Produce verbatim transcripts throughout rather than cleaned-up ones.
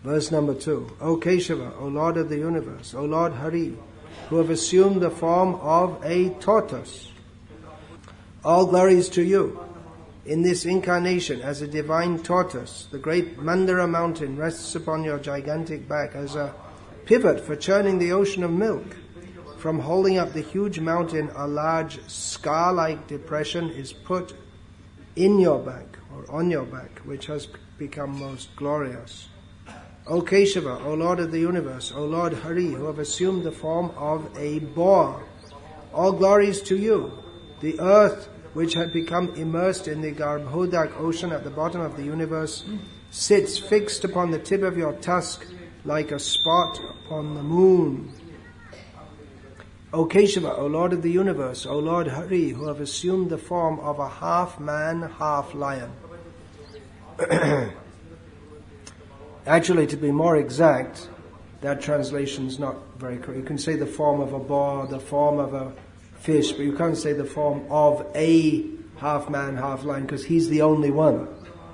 Verse number two. O Keshava, O Lord of the universe, O Lord Hari, who have assumed the form of a tortoise. All glories to you. In this incarnation as a divine tortoise, the great Mandara mountain rests upon your gigantic back as a pivot for churning the ocean of milk. From holding up the huge mountain, a large scar-like depression is put in your back, or on your back, which has become most glorious. O Keshava, O Lord of the universe, O Lord Hari, who have assumed the form of a boar. All glories to you. The earth, which had become immersed in the Garbhodak ocean at the bottom of the universe, sits fixed upon the tip of your tusk like a spot upon the moon. O Keshava, O Lord of the universe, O Lord Hari, who have assumed the form of a half man, half lion. Actually, to be more exact, that translation is not very correct. You can say the form of a boar, the form of a fish, but you can't say the form of a half man, half lion, because he's the only one.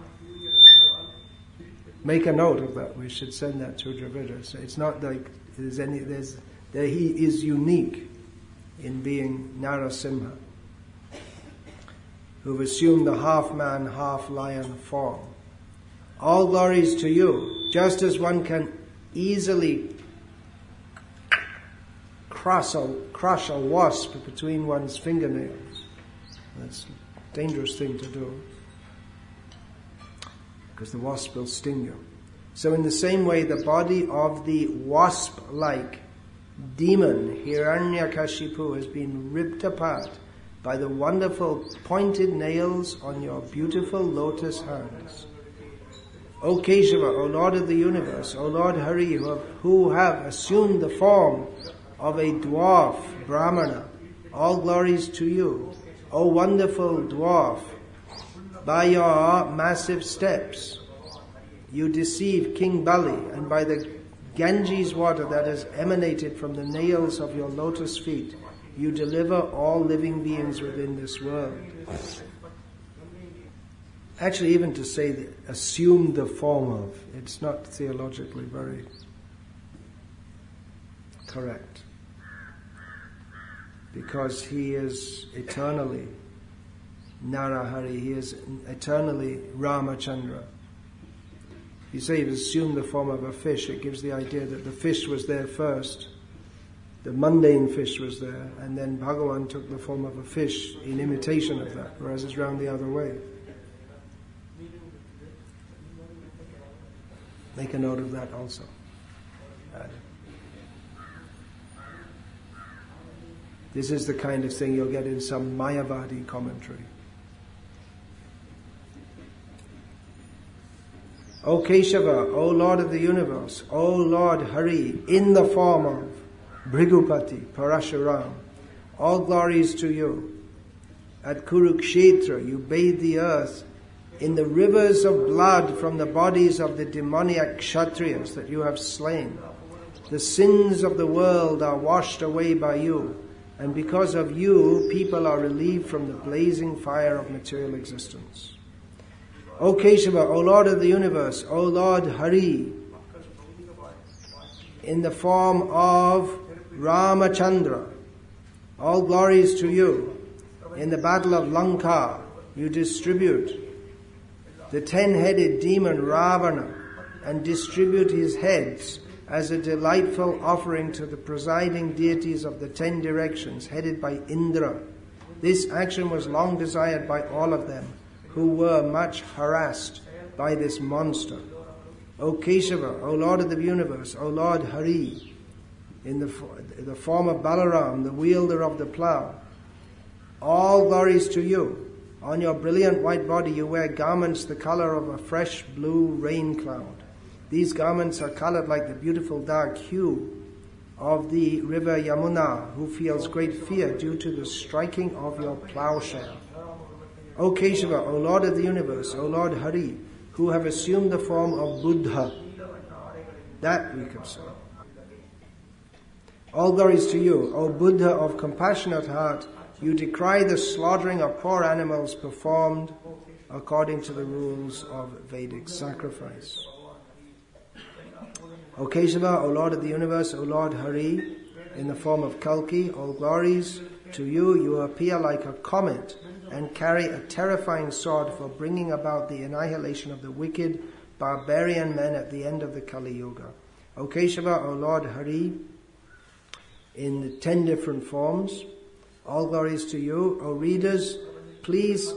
Make a note of that. We should send that to Dravida. So it's not like there's any, there's, there he is unique in being Narasimha, who've assumed the half man, half lion form. All glories to you, just as one can easily crush a, crush a wasp between one's fingernails. That's a dangerous thing to do, because the wasp will sting you. So in the same way, the body of the wasp-like demon Hiranyakashipu has been ripped apart by the wonderful pointed nails on your beautiful lotus hands. O Keshava, O Lord of the universe, O Lord Hari, who have, who have assumed the form of a dwarf Brahmana, all glories to you. O wonderful dwarf, by your massive steps you deceive King Bali, and by the Ganges water that has emanated from the nails of your lotus feet, you deliver all living beings within this world. Actually, even to say that, assume the form of, it's not theologically very correct. Because he is eternally Narahari, he is eternally Ramachandra. You say he assumed the form of a fish, it gives the idea that the fish was there first, the mundane fish was there, and then Bhagavan took the form of a fish in imitation of that, whereas it's round the other way. Make a note of that also. This is the kind of thing you'll get in some Mayavadi commentary. O Keshava, O Lord of the universe, O Lord Hari, in the form of Bhrigupati, Parashuram, all glories to you. At Kurukshetra, you bathe the earth in the rivers of blood from the bodies of the demoniac Kshatriyas that you have slain. The sins of the world are washed away by you, and because of you, people are relieved from the blazing fire of material existence. O Keshava, O Lord of the universe, O Lord Hari, in the form of Ramachandra, all glories to you. In the battle of Lanka, you distribute the ten-headed demon Ravana and distribute his heads as a delightful offering to the presiding deities of the ten directions, headed by Indra. This action was long desired by all of them, who were much harassed by this monster. O Keshava, O Lord of the universe, O Lord Hari, in the, the form of Balaram, the wielder of the plough, all glories to you. On your brilliant white body you wear garments the color of a fresh blue rain cloud. These garments are colored like the beautiful dark hue of the river Yamuna, who feels great fear due to the striking of your plowshare. O Keshava, O Lord of the universe, O Lord Hari, who have assumed the form of Buddha. That we could say. All glories to you, O Buddha of compassionate heart. You decry the slaughtering of poor animals performed according to the rules of Vedic sacrifice. O Keshava, O Lord of the universe, O Lord Hari, in the form of Kalki, all glories to you. You appear like a comet and carry a terrifying sword for bringing about the annihilation of the wicked barbarian men at the end of the Kali Yuga. O Keshava, O Lord Hari, in the ten different forms, all glories to you. O readers, please,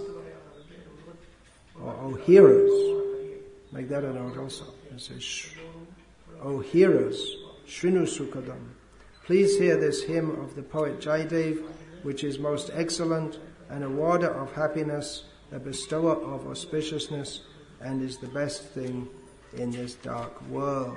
or O hearers, make that a note also. It says, O hearers, Shrinu Sukadam, please hear this hymn of the poet Jaidev, which is most excellent, an awarder of happiness, a bestower of auspiciousness, and is the best thing in this dark world.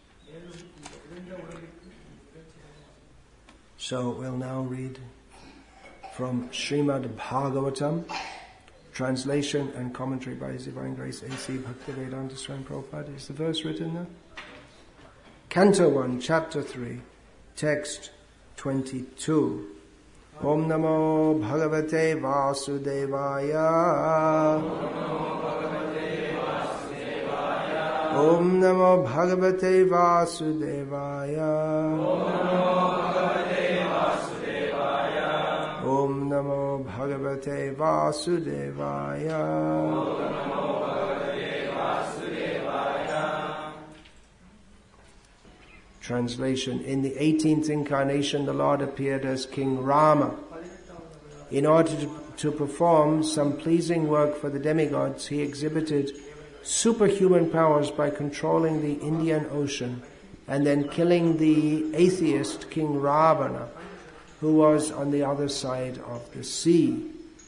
So we'll now read from Srimad Bhagavatam, translation and commentary by His Divine Grace A C Bhaktivedanta Swami Prabhupada. Is the verse written there? Canto one, Chapter three, Text twenty-two. Om Namo Bhagavate Vasudevaya. Om Namo Bhagavate Vasudevaya. Om Namo Bhagavate Vasudevaya. Translation. In the eighteenth incarnation, the Lord appeared as King Rama. In order to, to perform some pleasing work for the demigods, he exhibited superhuman powers by controlling the Indian Ocean and then killing the atheist King Ravana, who was on the other side of the sea.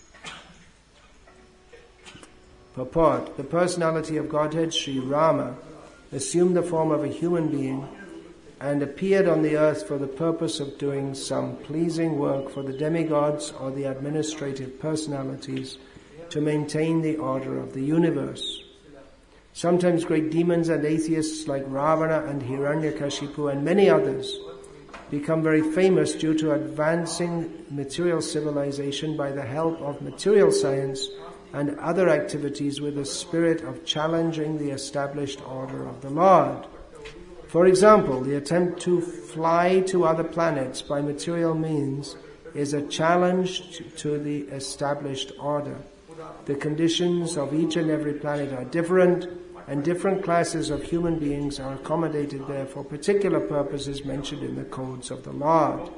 Purport. The personality of Godhead, Sri Rama, assumed the form of a human being and appeared on the earth for the purpose of doing some pleasing work for the demigods or the administrative personalities to maintain the order of the universe. Sometimes great demons and atheists like Ravana and Hiranyakashipu and many others become very famous due to advancing material civilization by the help of material science and other activities with the spirit of challenging the established order of the Lord. For example, the attempt to fly to other planets by material means is a challenge to the established order. The conditions of each and every planet are different, and different classes of human beings are accommodated there for particular purposes mentioned in the codes of the Lord.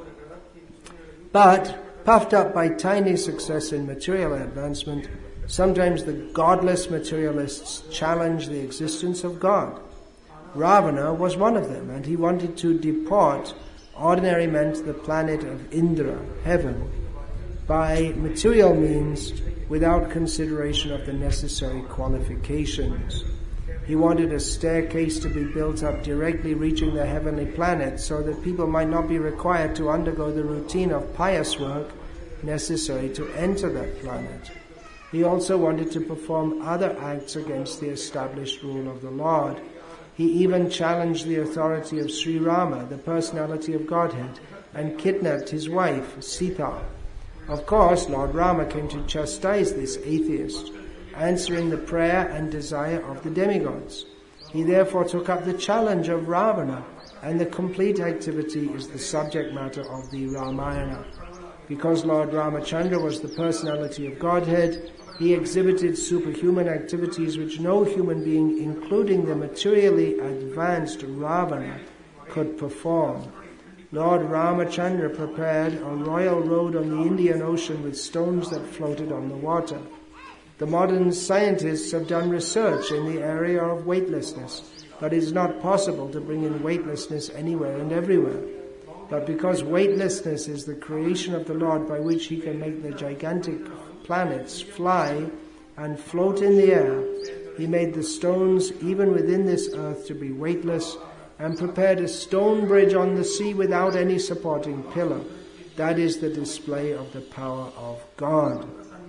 But, puffed up by tiny success in material advancement, sometimes the godless materialists challenge the existence of God. Ravana was one of them, and he wanted to deport ordinary men to the planet of Indra, heaven, by material means without consideration of the necessary qualifications. He wanted a staircase to be built up directly reaching the heavenly planet so that people might not be required to undergo the routine of pious work necessary to enter that planet. He also wanted to perform other acts against the established rule of the Lord. He even challenged the authority of Sri Rama, the personality of Godhead, and kidnapped his wife, Sita. Of course, Lord Rama came to chastise this atheist, answering the prayer and desire of the demigods. He therefore took up the challenge of Ravana, and the complete activity is the subject matter of the Ramayana. Because Lord Ramachandra was the personality of Godhead, he exhibited superhuman activities which no human being, including the materially advanced Ravana, could perform. Lord Ramachandra prepared a royal road on the Indian Ocean with stones that floated on the water. The modern scientists have done research in the area of weightlessness, but it is not possible to bring in weightlessness anywhere and everywhere. But because weightlessness is the creation of the Lord by which he can make the gigantic planets fly and float in the air, he made the stones even within this earth to be weightless and prepared a stone bridge on the sea without any supporting pillar. That is the display of the power of God.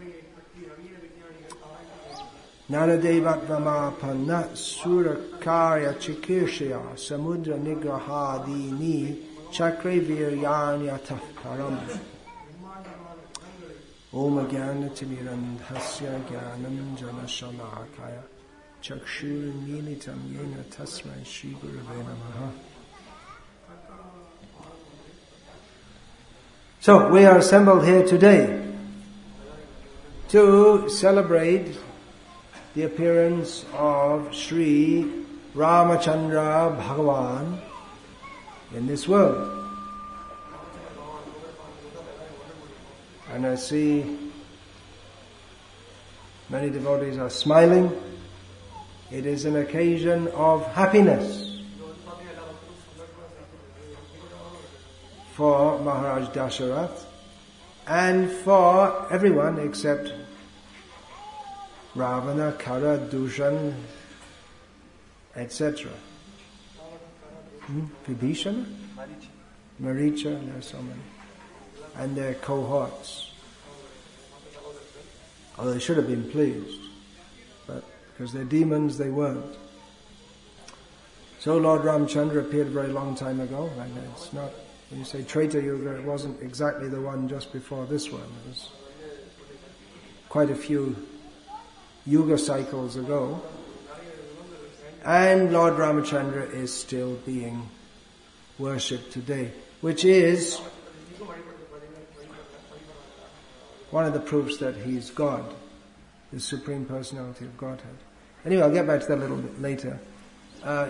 Naradevatvamapanna surakarya chikirshya samudra nigrahadini chakre viryanyatah param. Om Jnana Timirandhasya Jnanam Jana Shalakaya Chakshurmilitam yena tasmai Shri Gurave namaha. So, we are assembled here today to celebrate the appearance of Sri Ramachandra Bhagavan in this world. And I see many devotees are smiling. It is an occasion of happiness for Maharaj Dasharath and for everyone except Ravana, Kara, Dushan, et cetera. Hmm? Vibhishana? Maricha, there are so many. And their cohorts. Although they should have been pleased, but because they're demons, they weren't. So Lord Ramchandra appeared a very long time ago, and it's not, when you say Treta Yuga, it wasn't exactly the one just before this one. It was quite a few Yuga cycles ago. And Lord Ramachandra is still being worshipped today, which is one of the proofs that he's God, the Supreme Personality of Godhead. Anyway, I'll get back to that a little bit later. Uh,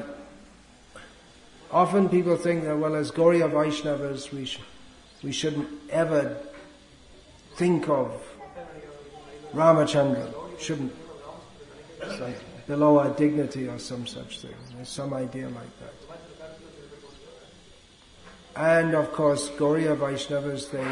often people think that, well, as Gauriya Vaishnavas, we, sh- we shouldn't ever think of Ramachandra, shouldn't, it's like below our dignity or some such thing. There's some idea like that. And of course, Gauriya Vaishnavas, they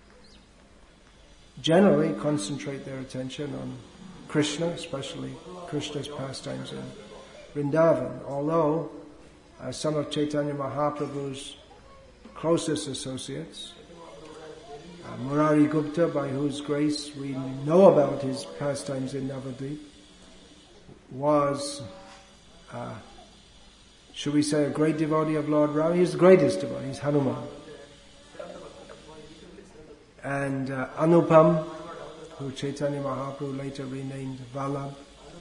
generally concentrate their attention on Krishna, especially Krishna's pastimes in Vrindavan. Although uh, some of Chaitanya Mahaprabhu's closest associates, uh, Murari Gupta, by whose grace we know about his pastimes in Navadvip, was, uh, should we say, a great devotee of Lord Rama. He's the greatest devotee, he's Hanuman. And uh, Anupam, who Chaitanya Mahaprabhu later renamed Vallabh,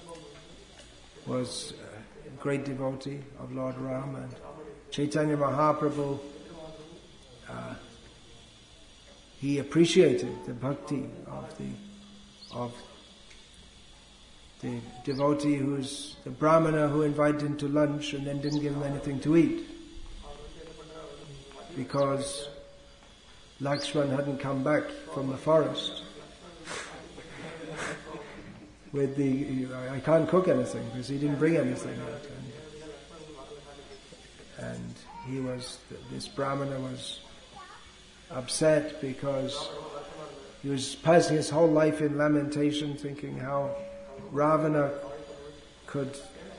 was a great devotee of Lord Ram. And Chaitanya Mahaprabhu, uh, he appreciated the bhakti of the of the devotee who's the Brahmana who invited him to lunch and then didn't give him anything to eat, because Lakshman hadn't come back from the forest with the, I can't cook anything because he didn't bring anything out. And, and he was, this Brahmana was upset because he was passing his whole life in lamentation, thinking how Ravana could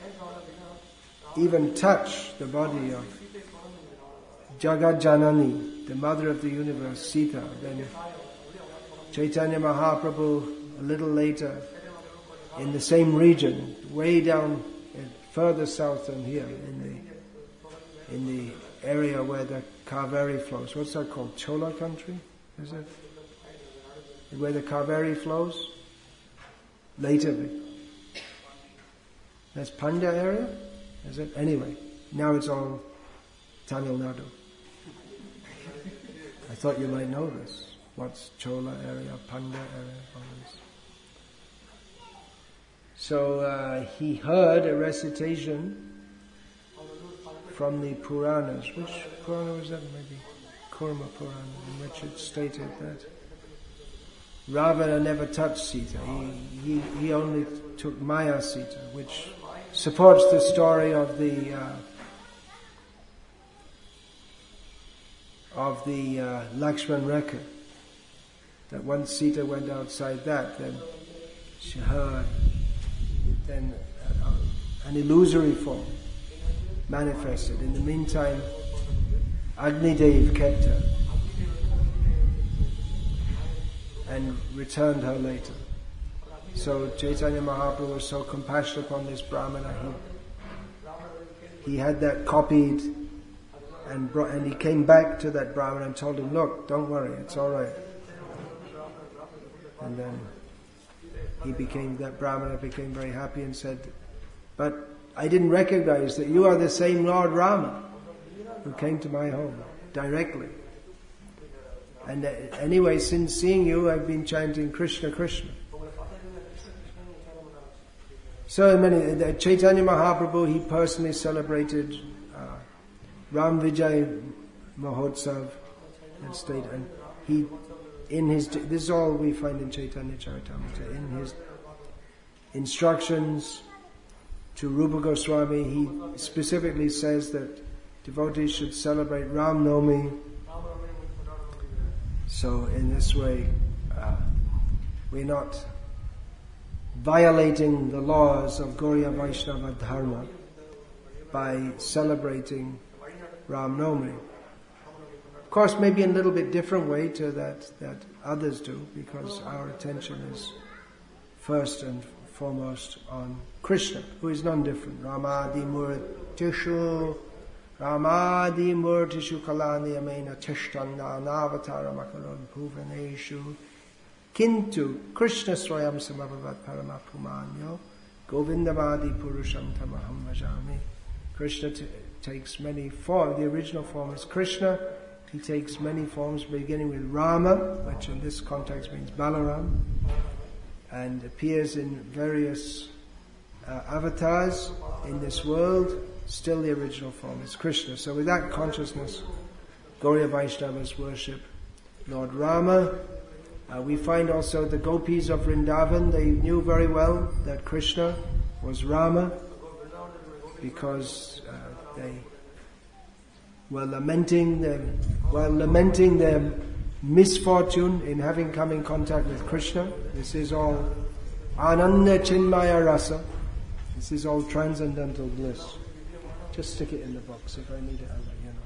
even touch the body of Jagat Janani, the mother of the universe, Sita. Then Chaitanya Mahaprabhu, a little later, in the same region, way down further south than here, in the in the area where the Kaveri flows. What's that called? Chola country? Is it? Where the Kaveri flows? Later. That's Pandya area? Is it? Anyway, now it's all Tamil Nadu. I thought you might know this. What's Chola area, Pandya area, all this. So uh, he heard a recitation from the Puranas. Which Purana was that? Maybe Kurma Purana, in which it stated that Ravana never touched Sita. He, he, he only took Maya Sita, which supports the story of the uh, of the uh, Lakshman Rekha. That once Sita went outside that, then she heard, then uh, an illusory form manifested. In the meantime, Agnidev kept her and returned her later. So Chaitanya Mahaprabhu was so compassionate upon this Brahmana, he, he had that copied, and brought, and he came back to that Brahmana and told him, look, don't worry, it's alright. And then he became, that Brahmana became very happy and said, but I didn't recognize that you are the same Lord Rama who came to my home directly. And uh, anyway, since seeing you, I've been chanting Krishna, Krishna. So many, uh, Chaitanya Mahaprabhu, he personally celebrated uh, Ram Vijay Mahotsav and state, and he, in his, this is all we find in Chaitanya Charitamrita, in his instructions to Rupa Goswami, he specifically says that devotees should celebrate Ram Navami. So in this way, uh, we're not violating the laws of Gauriya Vaishnava Dharma by celebrating Ram Navami. Of course, maybe in a little bit different way to that, that others do, because our attention is first and foremost on Krishna, who is none different. Ramadi Murtishu Ramadi Murtishu Kalani Amena Tishtanda Navatara Makaron Bhuvaneshu Kintu Krishna Swayam Samabhavat Paramapumanyo Govindavadi Purusham Tamaham Vajami. Krishna t- takes many forms. The original form is Krishna. He takes many forms, beginning with Rama, which in this context means Balaram, and appears in various uh, avatars in this world. Still the original form is Krishna. So with that consciousness, Gauriya Vaishnavas worship Lord Rama. Uh, we find also the gopis of Vrindavan, they knew very well that Krishna was Rama, because uh, they were lamenting their, while lamenting their misfortune in having come in contact with Krishna. This is all Ananda Chinmaya Rasa. This is all transcendental bliss. Just stick it in the box. If I need it, I'll let you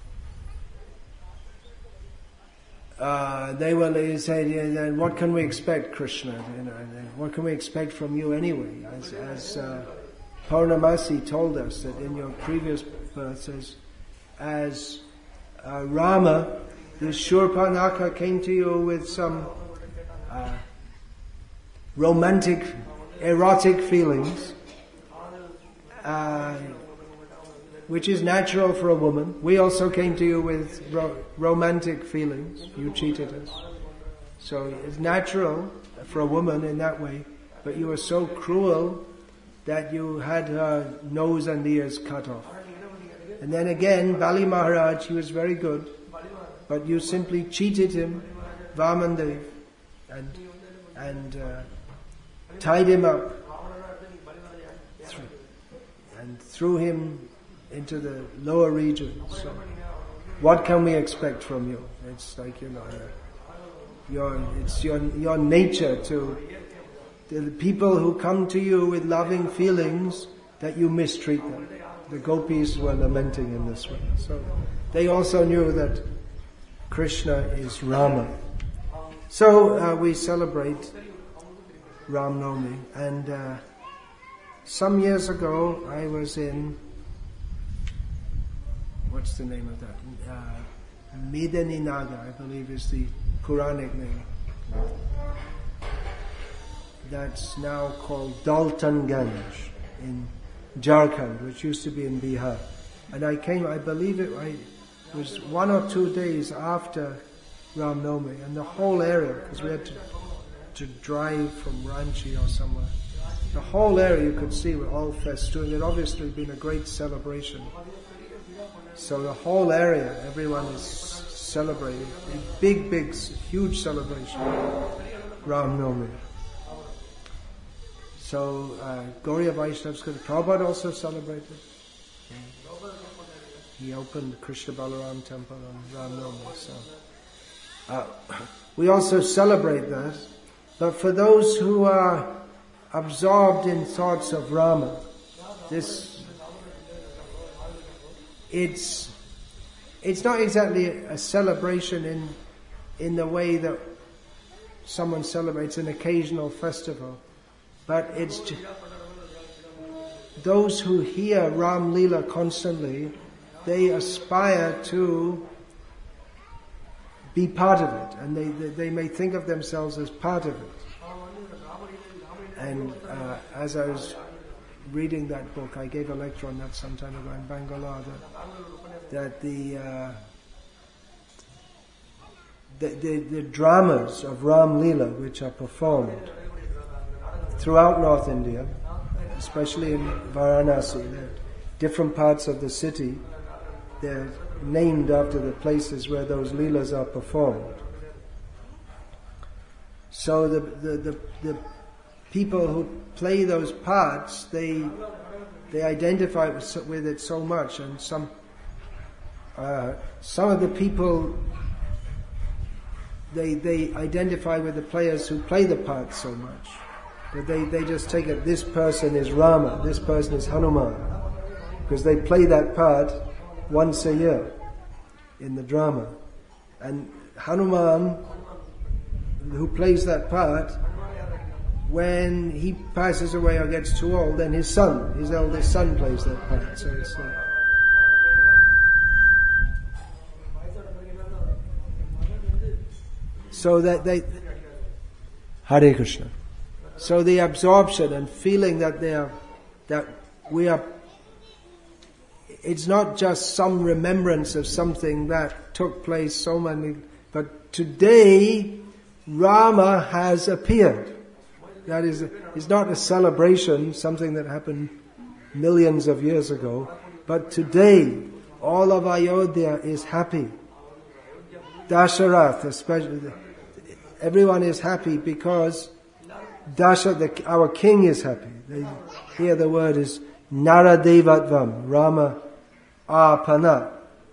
know. Uh, they will they say, yeah, what can we expect, Krishna? You know, what can we expect from you anyway? As, as uh, Purnamasi told us that in your previous births, as, as uh, Rama, the Shurpanaka came to you with some uh, romantic, erotic feelings, uh, which is natural for a woman. We also came to you with ro- romantic feelings. You cheated us. So it's natural for a woman in that way, but you were so cruel that you had her nose and ears cut off. And then again, Bali Maharaj, he was very good, but you simply cheated him, Vamandev, and and uh, tied him up th- and threw him into the lower regions. So what can we expect from you? It's like, you know, your it's your your nature to the people who come to you with loving feelings that you mistreat them. The gopis were lamenting in this way. So they also knew that Krishna is Rama. So uh, we celebrate Ram Navami. And uh, some years ago I was in, what's the name of that? Uh, Medaninagar, I believe is the Puranic name. That's now called Daltonganj in Jharkhand, which used to be in Bihar. And I came, I believe it, I, it was one or two days after Ram Navami, and the whole area, because we had to, to drive from Ranchi or somewhere, the whole area you could see were all festooned. It had obviously been a great celebration. So the whole area, everyone is celebrating. A big, big, huge celebration. Ram Navami. So uh, Gauriya Vaishnavas, Prabhupada also celebrated. He opened Krishna Balaram temple on Ram Navami. So uh, we also celebrate that. But for those who are absorbed in thoughts of Rama, this it's it's not exactly a celebration in in the way that someone celebrates an occasional festival, but it's just, those who hear Ram Leela constantly, they aspire to be part of it, and they they, they may think of themselves as part of it. And uh, as I was reading that book. I gave a lecture on that some time ago in Bangalore. That, that the, uh, the, the the dramas of Ram Leela, which are performed throughout North India, especially in Varanasi, they're different parts of the city, they're named after the places where those Leelas are performed. So the the, the, the people who play those parts, they they identify with, with it so much, and some uh, some of the people they they identify with the players who play the parts so much that they, they just take it, this person is Rama, this person is Hanuman, because they play that part once a year in the drama. And Hanuman, who plays that part, when he passes away or gets too old, then his son, his eldest son, plays that part. So it's like, so that they, Hare Krishna. So the absorption and feeling that they are, that we are, it's not just some remembrance of something that took place so many, but today Rama has appeared. That is, it's not a celebration, something that happened millions of years ago, but today all of Ayodhya is happy. Dasharath, especially, everyone is happy because Dasha, the, our king, is happy. They, here the word is Naradevatvam, Rama Apana,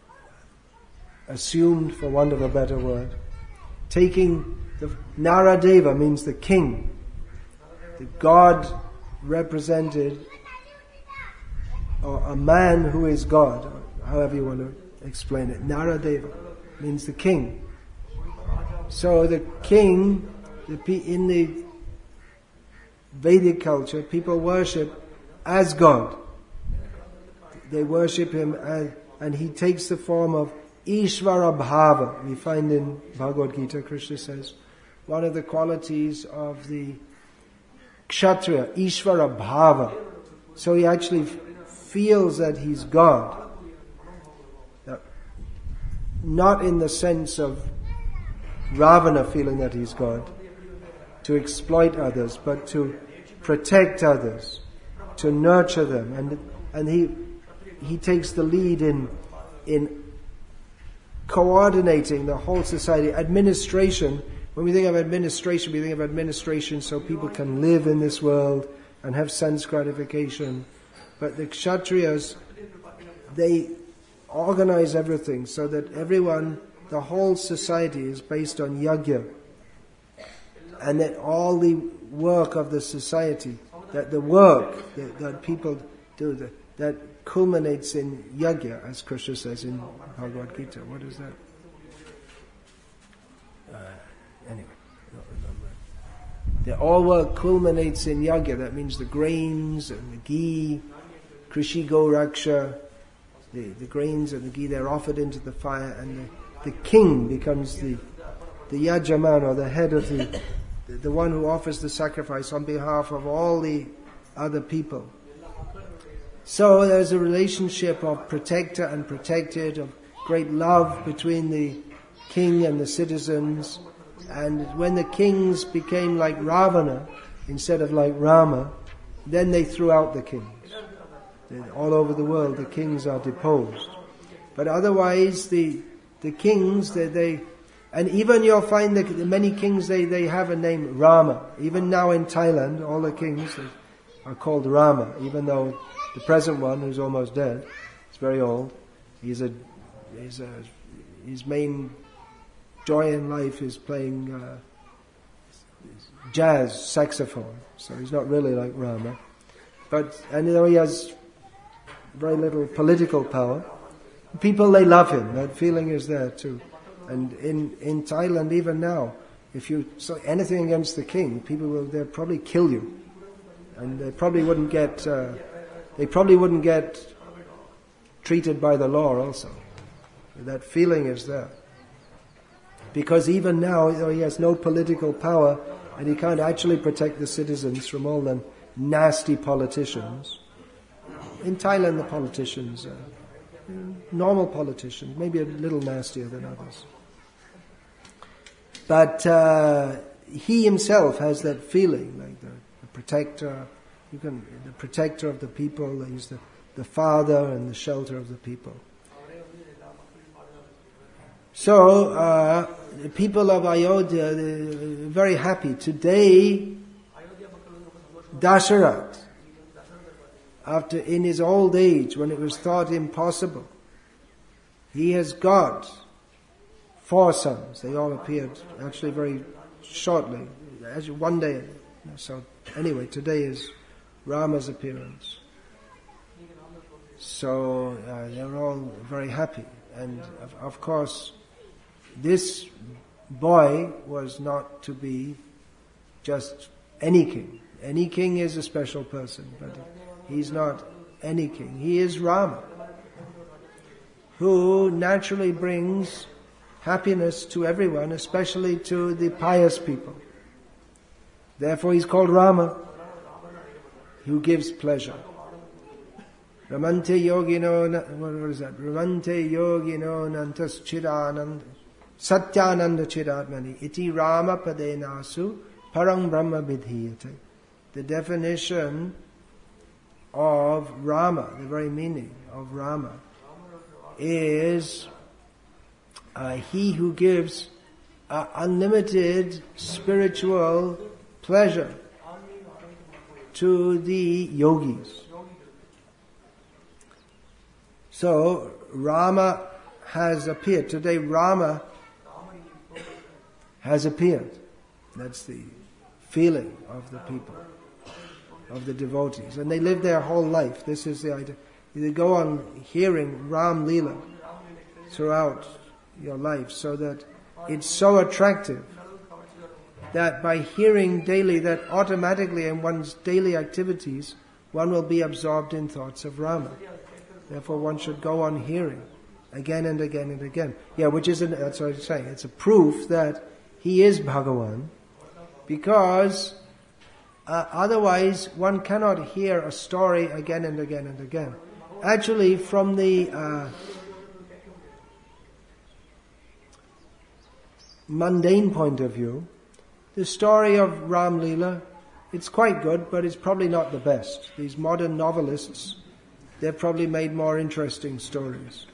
assumed for want of a better word. Taking the Naradeva means the king. The God represented, or a man who is God, or however you want to explain it. Naradeva means the king. So the king, the, in the Vedic culture, people worship as God. They worship him as, and he takes the form of Ishvara Bhava. We find in Bhagavad Gita, Krishna says, one of the qualities of the Kshatriya, Ishvara Bhava. So he actually feels that he's God. Not in the sense of Ravana feeling that he's God, to exploit others, but to protect others, to nurture them. And and he he takes the lead in in coordinating the whole society. Administration, when we think of administration, we think of administration so people can live in this world and have sense gratification. But the Kshatriyas, they organize everything so that everyone, the whole society is based on yajna. And that all the work of the society, that the work that, that people do, that, that culminates in yajna, as Krishna says in Bhagavad Gita. What is that? Uh, anyway, I don't remember. The all work culminates in yajna. That means the grains and the ghee, Krishi Goraksha, the, the grains and the ghee, they're offered into the fire, and the, the king becomes the the yajaman, or the head of the the one who offers the sacrifice on behalf of all the other people. So there's a relationship of protector and protected, of great love between the king and the citizens. And when the kings became like Ravana instead of like Rama, then they threw out the kings. All over the world the kings are deposed. But otherwise the the kings, they, they and even you'll find that many kings, they, they have a name, Rama. Even now in Thailand, all the kings are called Rama, even though the present one, who's almost dead, is very old. He's a, he's a, his main joy in life is playing uh, jazz saxophone. So he's not really like Rama. But, and you know, he has very little political power. People, they love him. That feeling is there too. And in, in Thailand, even now, if you say anything against the king, people will, they'll probably kill you. And they probably wouldn't get, uh, they probably wouldn't get treated by the law also. That feeling is there. Because even now, you know, he has no political power, and he can't actually protect the citizens from all the nasty politicians. in Thailand the politicians, uh, normal politicians, maybe a little nastier than others. But uh, he himself has that feeling, like the, the protector, you can, the protector of the people, he's the, the father and the shelter of the people. So, uh, the people of Ayodhya, they're very happy. Today, Dasharatha, after in his old age, when it was thought impossible, he has got four sons. They all appeared actually very shortly, as one day. So anyway, today is Rama's appearance. So uh, they're all very happy. And of, of course, this boy was not to be just any king. Any king is a special person, but he's not any king. He is Rama, who naturally brings happiness to everyone, especially to the pious people. Therefore he's called Rama, who gives pleasure. Ramante yogino, what is that? Ramante yogino nantas chidanand, satyananda chidatmani, iti Rama padenasu, parang brahma vidhiyate. The definition of Rama, the very meaning of Rama, is uh, he who gives uh, unlimited spiritual pleasure to the yogis. So Rama has appeared. Today Rama has appeared. That's the feeling of the people, of the devotees. And they live their whole life. This is the idea. They go on hearing Ram Leela throughout your life, so that it's so attractive that by hearing daily, that automatically in one's daily activities, one will be absorbed in thoughts of Rama. Therefore one should go on hearing again and again and again. Yeah, which is, an, that's what I'm saying, it's a proof that he is Bhagavan, because uh, otherwise one cannot hear a story again and again and again. Actually, from the uh, mundane point of view, the story of Ram Leela, it's quite good, but it's probably not the best. These modern novelists, they've probably made more interesting stories.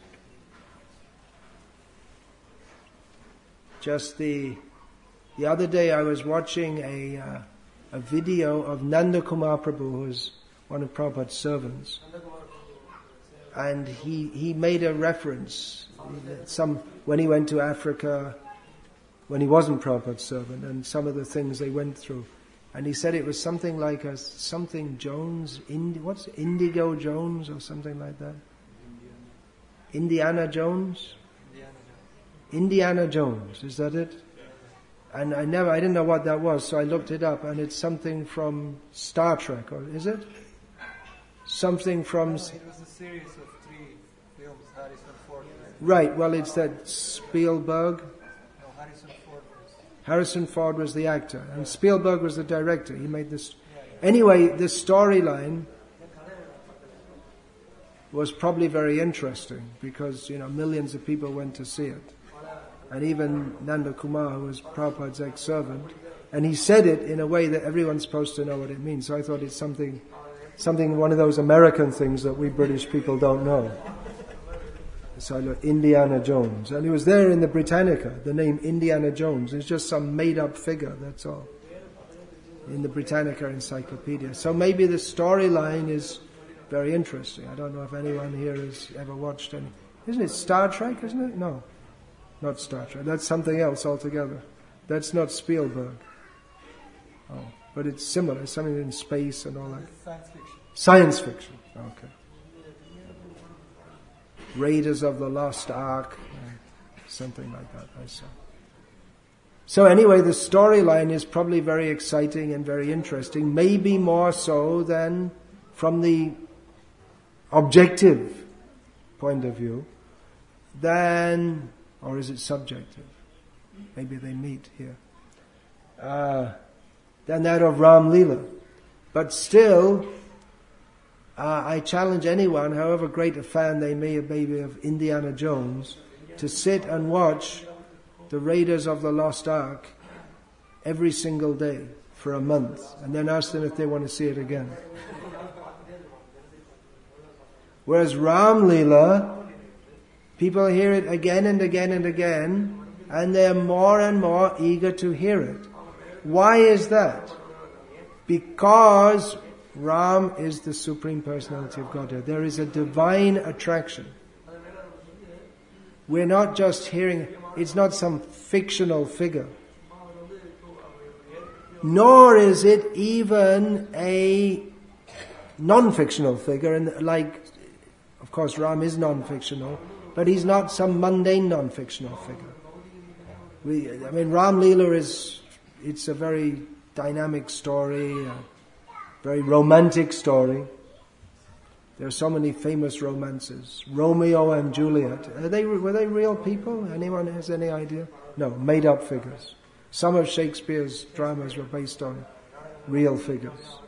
Just the the other day I was watching a uh, a video of Nanda Kumar Prabhu, who is one of Prabhupada's servants. And he, he made a reference, some, when he went to Africa, when he wasn't Prabhupada's servant, and some of the things they went through. And he said it was something like a, something Jones, Indi, what's Indigo Jones or something like that? Indiana Jones? Indiana Jones, is that it? And I never, I didn't know what that was, so I looked it up, and it's something from Star Trek, or is it? Something from... No, it was a series of three films, Harrison Ford. Right, well it's that Spielberg. No, Harrison Ford was... Harrison Ford was the actor, and Spielberg was the director. He made this... Anyway, the storyline was probably very interesting, because, you know, millions of people went to see it. And even Nanda Kumar, who was Prabhupada's ex-servant, and he said it in a way that everyone's supposed to know what it means. So I thought it's something... Something, one of those American things that we British people don't know. So I looked, Indiana Jones. And he was there in the Britannica, the name Indiana Jones. It's just some made-up figure, that's all. In the Britannica Encyclopedia. So maybe the storyline is very interesting. I don't know if anyone here has ever watched any. Isn't it Star Trek, isn't it? No. Not Star Trek. That's something else altogether. That's not Spielberg. Oh. But it's similar, it's something in space and all that. Science fiction. Science fiction, okay. Raiders of the Lost Ark, something like that, I saw. So anyway, the storyline is probably very exciting and very interesting, maybe more so than from the objective point of view, than, or is it subjective? Maybe they meet here. Uh, than that of Ram Leela. But still, uh, I challenge anyone, however great a fan they may be of Indiana Jones, to sit and watch the Raiders of the Lost Ark every single day for a month, and then ask them if they want to see it again. Whereas Ram Leela, people hear it again and again and again, and they're more and more eager to hear it. Why is that? Because Ram is the Supreme Personality of Godhead. There is a divine attraction. We're not just hearing, it's not some fictional figure. Nor is it even a non-fictional figure, and like, of course Ram is non-fictional, but he's not some mundane non-fictional figure. We, I mean, Ram Leela is, it's a very dynamic story, a very romantic story. There are so many famous romances. Romeo and Juliet. Are they, were they real people? Anyone has any idea? No, made up figures. Some of Shakespeare's dramas were based on real figures.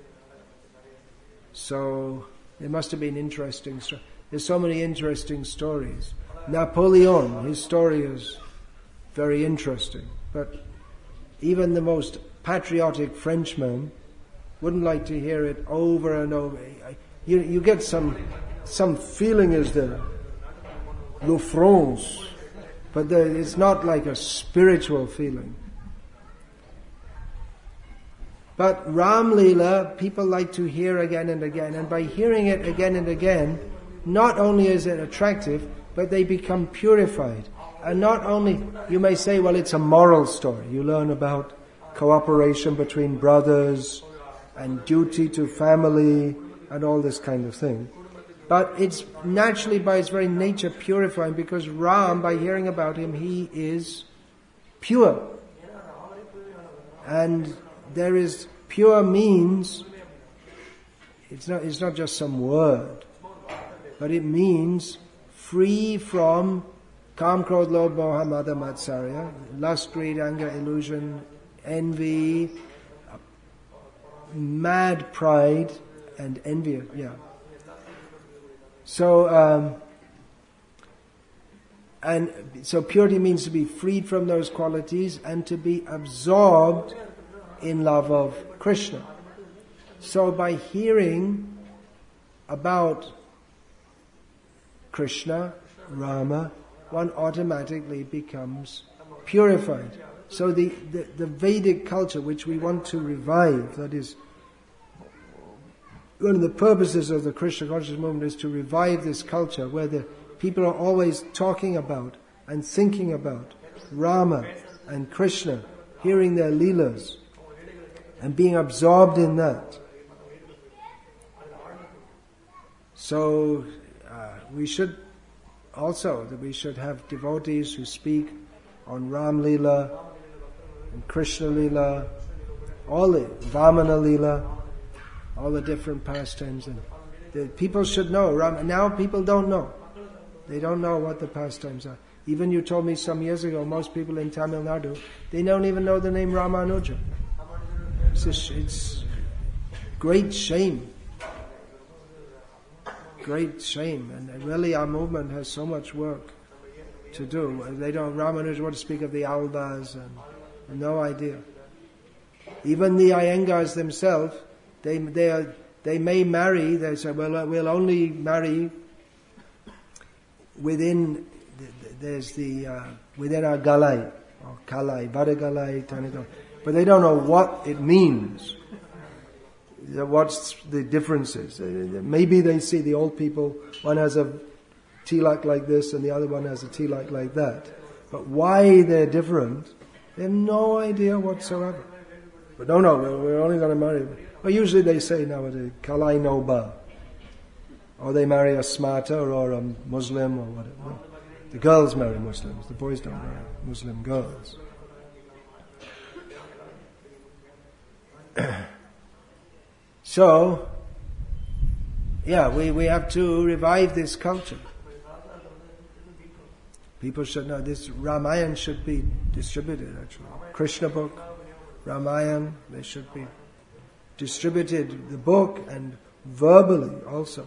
So, it must have been interesting. There's so many interesting stories. Napoleon, his story is very interesting. But even the most patriotic Frenchman wouldn't like to hear it over and over. You, you get some some feeling is there. Le France. But there, it's not like a spiritual feeling. But Ram Leela, people like to hear again and again. And by hearing it again and again, not only is it attractive, but they become purified. And not only, you may say, well, it's a moral story. You learn about cooperation between brothers and duty to family and all this kind of thing. But it's naturally, by its very nature, purifying, because Ram, by hearing about him, he is pure. And there is, pure means, it's not, it's not just some word, but it means free from Kam, Krodh, Lobh, Moha, Mada, Matsarya, lust, greed, anger, illusion, envy, mad pride, and envy, yeah. So, um, and so purity means to be freed from those qualities and to be absorbed in love of Krishna. So by hearing about Krishna, Rama, one automatically becomes purified. So the, the, the Vedic culture which we want to revive, that is, one of the purposes of the Krishna consciousness movement is to revive this culture where the people are always talking about and thinking about Rama and Krishna, hearing their leelas and being absorbed in that. So uh, we should also, that we should have devotees who speak on Ram Leela and Krishna Leela, all the Vamana Leela, all the different pastimes, and the people should know. Ram, now people don't know. They don't know what the pastimes are. Even you told me some years ago, most people in Tamil Nadu, they don't even know the name Ramanuja. It's, a, it's great shame. Great shame. And really our movement has so much work to do. They don't, Ramanuja want to speak of the Aldas, and no idea. Even the Iyengars themselves, They they are, they may marry. They say, well, we'll only marry within. There's the uh, within our galai or kalai, vadagalai, tanagalai, but they don't know what it means. What's the differences? Maybe they see the old people. One has a tilak like this, and the other one has a tilak like that. But why they're different, they have no idea whatsoever. But no, no, we're only going to marry. Well, usually they say nowadays, Kalai no ba. Or they marry a smarta or a Muslim or whatever. The girls marry Muslims, the boys don't marry Muslim girls. So, yeah, we, we have to revive this culture. People should know this. Ramayana should be distributed, actually. Krishna book, Ramayana, they should be distributed, the book, and verbally also.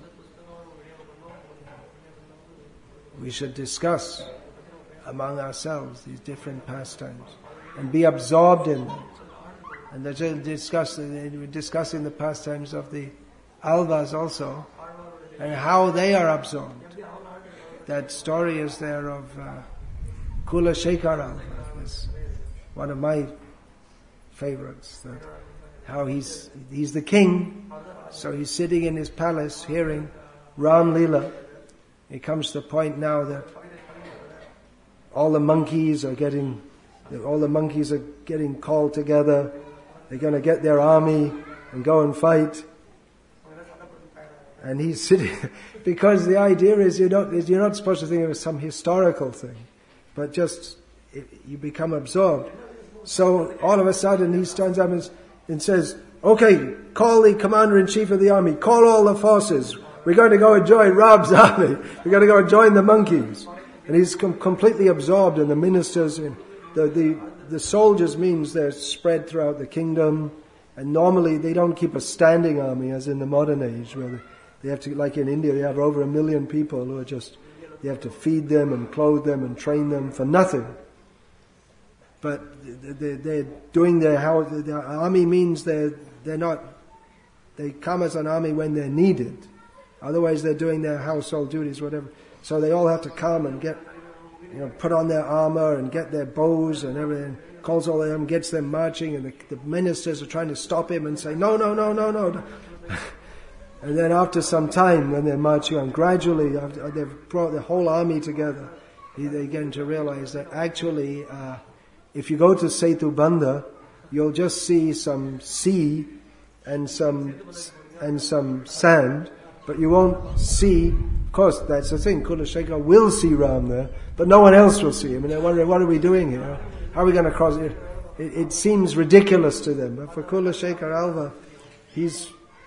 We should discuss among ourselves these different pastimes and be absorbed in them. And they're discuss, we're discussing the pastimes of the Alvas also, and how they are absorbed. That story is there of uh, Kula Shekhar Alva. It's one of my favorites. That how he's he's the king, so he's sitting in his palace hearing Ram Leela. It comes to the point now that all the monkeys are getting, all the monkeys are getting called together. They're going to get their army and go and fight. And he's sitting, because the idea is you're not, you're not supposed to think of it as some historical thing, but just, it, you become absorbed. So all of a sudden he stands up and, and says, okay, call the commander-in-chief of the army, call all the forces. We're going to go and join Ram's army. We're going to go and join the monkeys. And he's com- completely absorbed in the ministers. In the, the, the soldiers means they're spread throughout the kingdom. And normally they don't keep a standing army as in the modern age where they, they have to, like in India, they have over a million people who are just, they have to feed them and clothe them and train them for nothing. But they, they're doing their, how, their army means they're, they're not, they come as an army when they're needed. Otherwise they're doing their household duties, whatever. So they all have to come and get, you know, put on their armor and get their bows and everything. Calls all of them, gets them marching, and the, the ministers are trying to stop him and say, no, no, no, no, no. And then after some time, when they're marching on, gradually, after they've brought the whole army together, they begin to realize that actually, uh, if you go to Setu Bandha, you'll just see some sea and some and some sand, but you won't see, of course, that's the thing, Kula Shekhar will see Ram there, but no one else will see him. And they're wondering, what are we doing here? How are we going to cross it? It, it seems ridiculous to them. But for Kula Shekhar Alva, he's,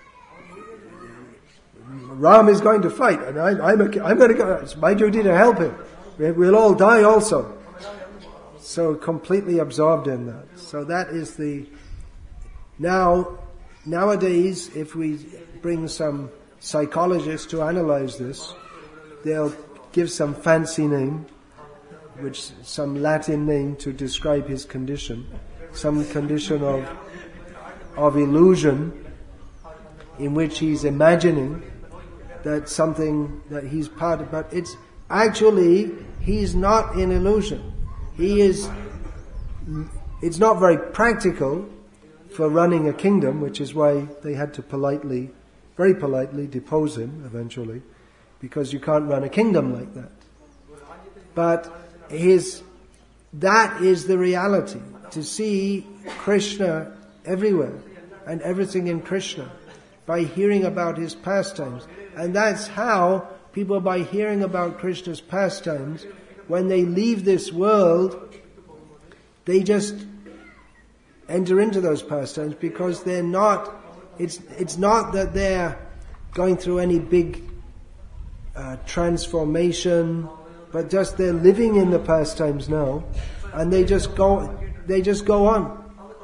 Ram is going to fight, and I, I'm, a, I'm going to go, it's my duty to help him. We'll all die also. So completely absorbed in that. So that is the, now, nowadays, if we bring some psychologists to analyze this, they'll give some fancy name, which some Latin name to describe his condition, some condition of of illusion in which he's imagining that something that he's part of, but it's actually he's not in illusion. He is. It's not very practical for running a kingdom, which is why they had to politely, very politely depose him eventually, because you can't run a kingdom like that. But his, that is the reality. To see Krishna everywhere and everything in Krishna by hearing about his pastimes. And that's how people, by hearing about Krishna's pastimes, when they leave this world, they just enter into those pastimes because they're not, it's, it's not that they're going through any big uh, transformation, but just they're living in the pastimes now, and they just go, they just go on.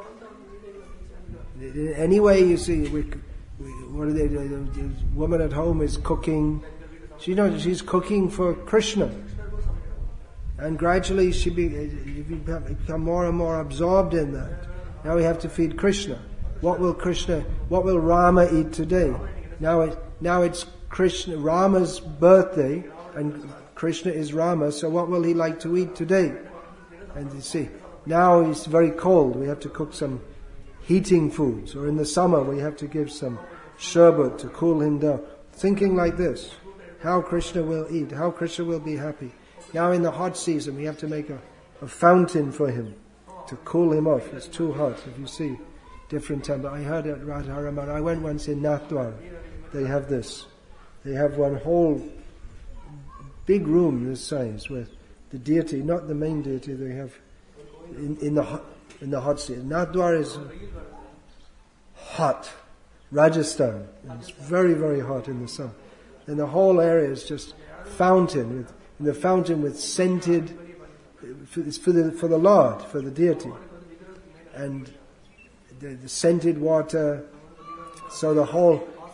Anyway, you see, we, we, what are they doing? The woman at home is cooking. She knows she's cooking for Krishna, and gradually she be, become more and more absorbed in that. Now we have to feed Krishna. What will Krishna? What will Rama eat today? Now it, now it's Krishna, Rama's birthday, and Krishna is Rama, so what will he like to eat today? And you see, now it's very cold, we have to cook some heating foods, or in the summer we have to give some sherbet to cool him down. Thinking like this, how Krishna will eat, how Krishna will be happy. Now in the hot season we have to make a, a fountain for him to cool him off. It's too hot, if you see different temples. I heard at Radharaman, I went once in Nathdwara, they have this. They have one whole big room this size with the deity, not the main deity they have in, in the hot, in the hot season. Nathdwara is hot. Rajasthan. It's very, very hot in the sun. And the whole area is just fountain, with, in the fountain with scented, it's for the, for the Lord, for the deity. And the, the scented water, so the whole,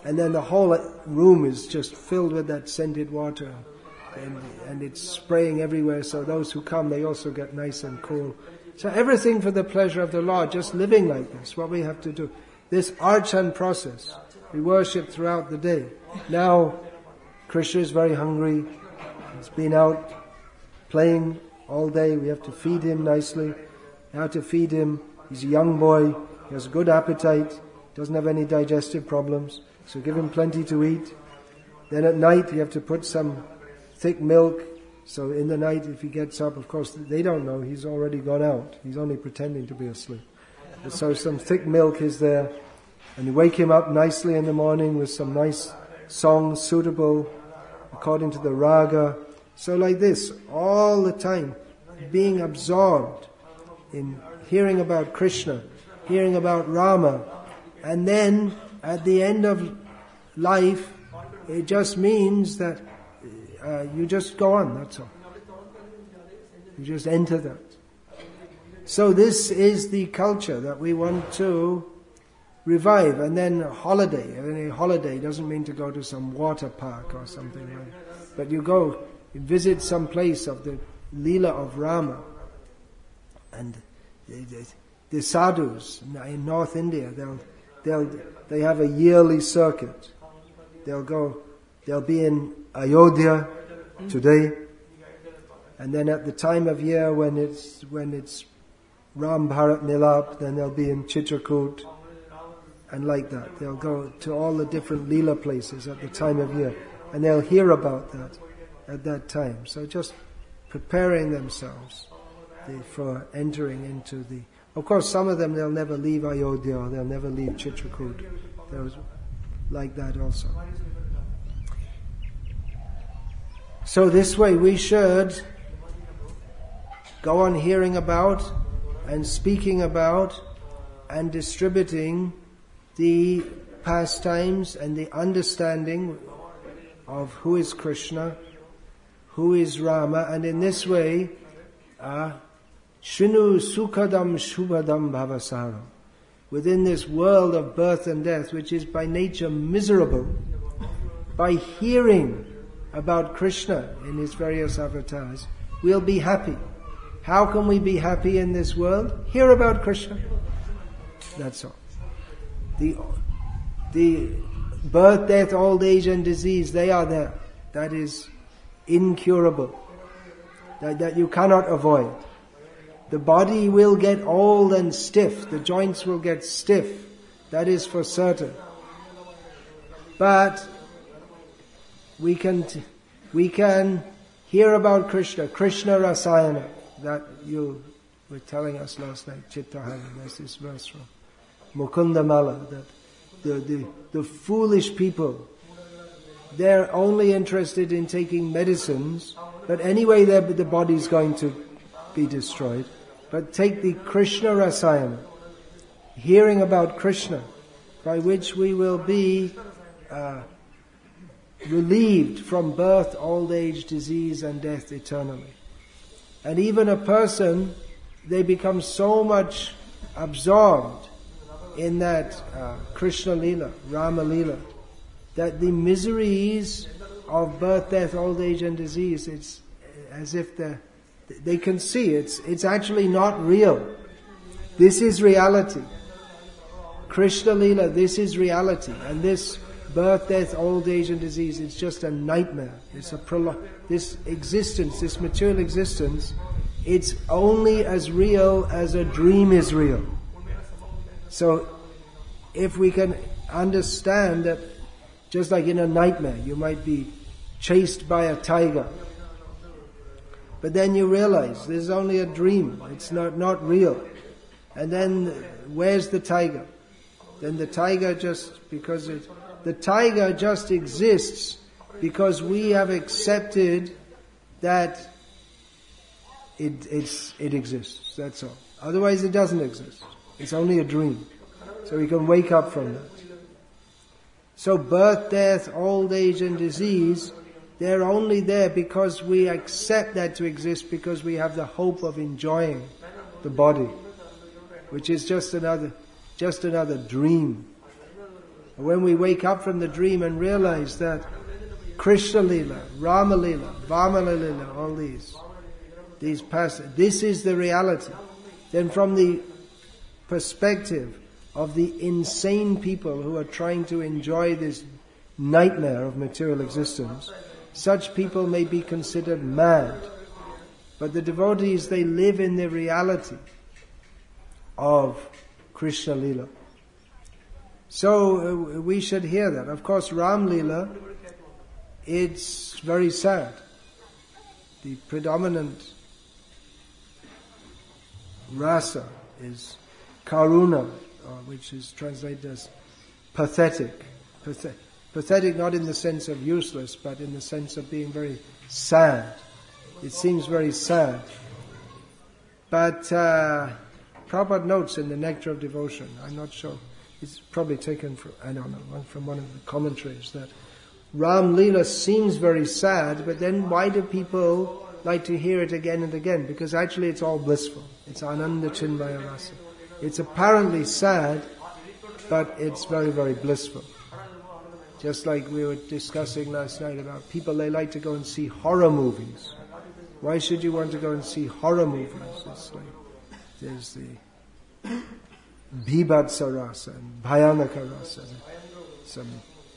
and then the whole room is just filled with that scented water, and, and it's spraying everywhere, so those who come, they also get nice and cool. So everything for the pleasure of the Lord, just living like this, what we have to do. This archan process, we worship throughout the day. Now, Krishna is very hungry, he's been out playing all day, we have to feed him nicely. How to feed him? He's a young boy, he has good appetite, doesn't have any digestive problems, so give him plenty to eat. Then at night you have to put some thick milk, so in the night if he gets up, of course they don't know, he's already gone out, he's only pretending to be asleep. So some thick milk is there, and you wake him up nicely in the morning with some nice songs suitable according to the raga. So like this, all the time, being absorbed in hearing about Krishna, hearing about Rama, and then at the end of life, it just means that uh, you just go on, that's all. You just enter that. So this is the culture that we want to revive. And then holiday. Any holiday doesn't mean to go to some water park or something like that. But you go, you visit some place of the Leela of Rama. And the, the, the sadhus in North India, they'll, they'll, they have a yearly circuit. They'll go, they'll be in Ayodhya today. And then at the time of year when it's, when it's Ram Bharat Milap, then they'll be in Chitrakoot, and like that. They'll go to all the different Leela places at the time of year, and they'll hear about that at that time. So just preparing themselves the, for entering into the... Of course, some of them, they'll never leave Ayodhya, or they'll never leave Chitrakoot. There's like that also. So this way we should go on hearing about and speaking about and distributing the pastimes and the understanding of who is Krishna, who is Rama, and in this way, uh, Shrinu Sukhadam Shubhadam Bhavasaram. Within this world of birth and death, which is by nature miserable, by hearing about Krishna in his various avatars, we'll be happy. How can we be happy in this world? Hear about Krishna. That's all. The, the birth, death, old age and disease, they are there. That is incurable. That, that you cannot avoid. The body will get old and stiff. The joints will get stiff. That is for certain. But we can, t- we can hear about Krishna, Krishna Rasayana. That you were telling us last night, Chittahari, there's this verse from Mukunda Mala, that the, the, the foolish people, they're only interested in taking medicines, but anyway the body's going to be destroyed. But take the Krishna Rasayana, hearing about Krishna, by which we will be uh, relieved from birth, old age, disease and death eternally. And even a person, they become so much absorbed in that uh, Krishna Leela, Rama Leela, that the miseries of birth, death, old age and disease, it's as if the, they can see it's, it's actually not real. This is reality. Krishna Leela, this is reality. And this birth, death, old age and disease, it's just a nightmare. It's a prolo- this existence, this material existence, it's only as real as a dream is real. So, if we can understand that, just like in a nightmare, you might be chased by a tiger, but then you realize this is only a dream, it's not, not real. And then, where's the tiger? Then the tiger just, because it, the tiger just exists because we have accepted that it, it's, it exists, that's all. Otherwise it doesn't exist. It's only a dream. So we can wake up from that. So birth, death, old age and disease, they're only there because we accept that to exist, because we have the hope of enjoying the body, which is just another, just another dream. When we wake up from the dream and realize that Krishna Lila, Rama Lila, Vamana Lila, all these, these passages, this is the reality. Then from the perspective of the insane people who are trying to enjoy this nightmare of material existence, such people may be considered mad. But the devotees, they live in the reality of Krishna Lila. So uh, we should hear that. Of course, Ram Lila, it's very sad. The predominant rasa is karuna, or which is translated as pathetic. Pathet- pathetic not in the sense of useless, but in the sense of being very sad. It seems very sad. But uh, Prabhupada notes in the Nectar of Devotion, I'm not sure, it's probably taken from, I don't know, from one of the commentaries, that Ram Leela seems very sad, but then why do people like to hear it again and again? Because actually it's all blissful. It's Ananda Chinmaya Rasa. It's apparently sad, but it's very, very blissful. Just like we were discussing last night about people, they like to go and see horror movies. Why should you want to go and see horror movies? It's like, there's the Bhibatsa Rasa and Bhayanaka Rasa, some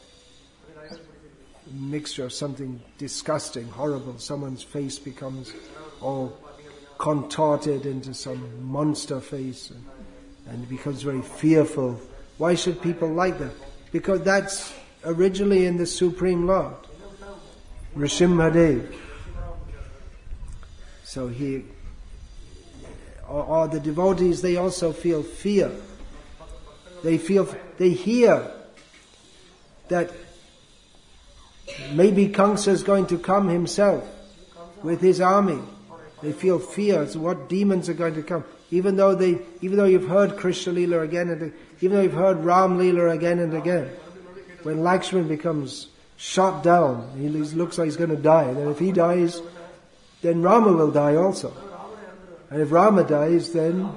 mixture of something disgusting, horrible. Someone's face becomes all contorted into some monster face and, and becomes very fearful. Why should people like that? Because that's originally in the Supreme Lord, Nrsimhadev. So he, or, or the devotees, they also feel fear. They feel, they hear that maybe Kamsa is going to come himself with his army. They feel fear as to what demons are going to come. Even though they, even though you've heard Krishna Leela again and again, even though you've heard Ram Leela again and again, when Lakshman becomes shot down, he looks like he's going to die. And if he dies, then Rama will die also. And if Rama dies, then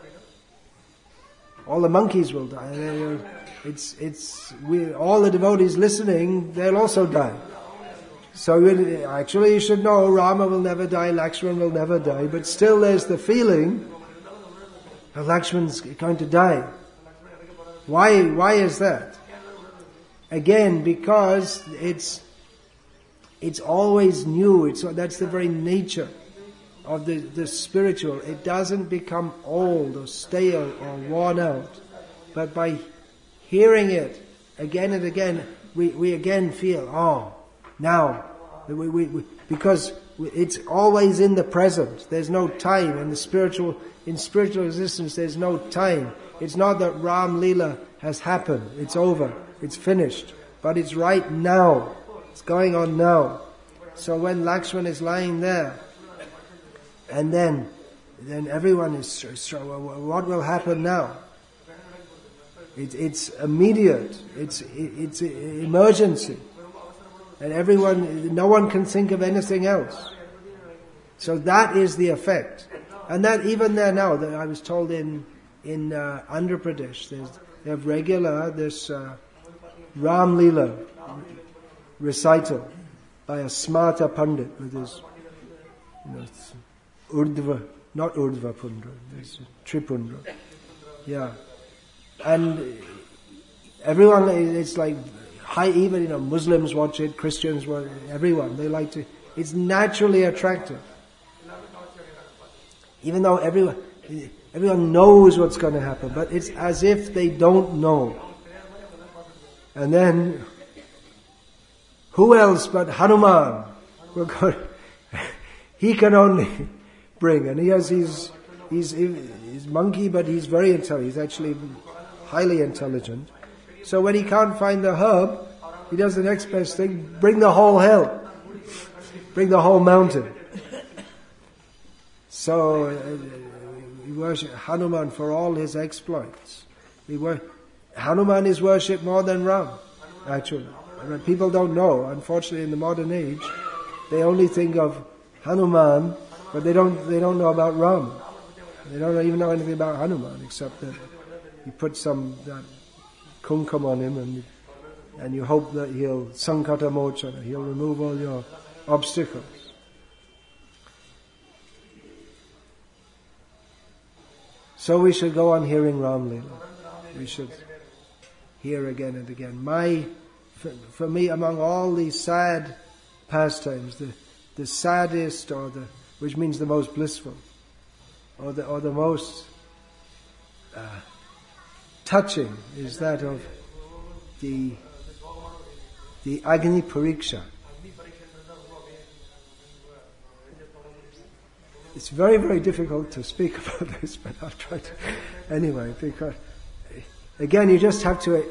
all the monkeys will die. And it's, it's, we, all the devotees listening, they'll also die. So it, actually you should know Rama will never die, Lakshman will never die, but still there's the feeling that Lakshman's going to die. Why, why is that? Again, because it's, it's always new. It's, that's the very nature of the, the spiritual. It doesn't become old or stale or worn out. But by hearing it again and again, we, we again feel, oh, now, we, we, we, because it's always in the present. There's no time in the spiritual, in spiritual existence. There's no time. It's not that Ram Leela has happened. It's over. It's finished. But it's right now. It's going on now. So when Lakshman is lying there, and then, then everyone is, so what will happen now? It, it's immediate. It's, it, it's emergency. And everyone, no one can think of anything else. So that is the effect. And that even there now, that I was told in, in uh, Andhra Pradesh, there's, they have regular, this uh, Ram Leela recital by a Smarta Pandit with his, you know, Urdhva, not Urdhva Pundra, it's Tripundra. Yeah. And everyone, it's like, high, even, you know, Muslims watch it, Christians watch it, everyone, they like to, it's naturally attractive. Even though everyone, everyone knows what's going to happen, but it's as if they don't know. And then, who else but Hanuman? He can only bring, and he has his, he's, he's monkey, but he's very intelligent, he's actually highly intelligent. So when he can't find the herb, he does the next best thing, bring the whole hill. Bring the whole mountain. So, uh, we worship Hanuman for all his exploits. We wor- Hanuman is worshipped more than Ram, actually. And people don't know, unfortunately in the modern age, they only think of Hanuman, but they don't, they don't know about Ram. They don't even know anything about Hanuman, except that you put some, that kumkum on him and and you hope that he'll sankata mochana, he'll remove all your obstacles. So we should go on hearing Ram Leela. We should hear again and again. My, for, for me, among all these sad pastimes, the, the saddest, or the, which means the most blissful, or the, or the most uh, touching, is that of the, the Agni Pariksha. It's very, very difficult to speak about this, but I'll try to anyway, because again, you just have to,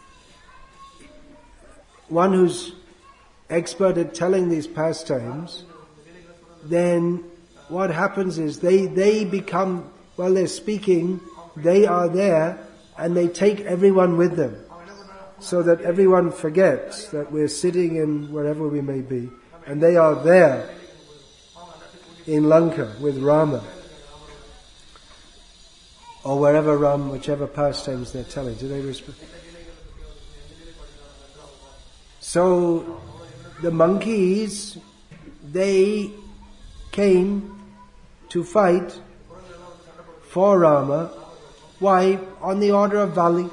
one who's expert at telling these pastimes, then what happens is they, they become, while they're speaking, they are there and they take everyone with them, so that everyone forgets that we're sitting in wherever we may be, and they are there in Lanka with Rama, or wherever Ram, whichever pastimes they're telling. Do they respect? So the monkeys, they came to fight for Rama. Why? On the order of Vali.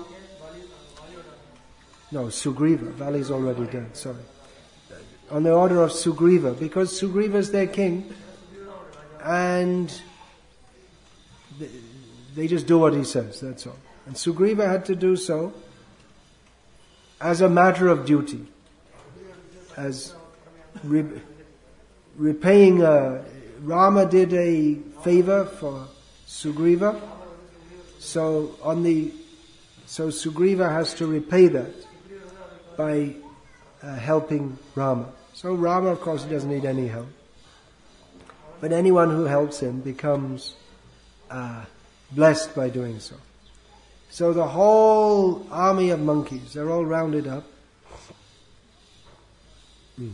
No, Sugriva. Vali's already dead, sorry. On the order of Sugriva, because Sugriva is their king, and they just do what he says, that's all. And Sugriva had to do so as a matter of duty, as re- repaying a, Rama did a favor for Sugriva, so on the, so Sugriva has to repay that by uh, helping Rama. So Rama, of course, doesn't need any help. But anyone who helps him becomes uh, blessed by doing so. So the whole army of monkeys, they're all rounded up. Mm.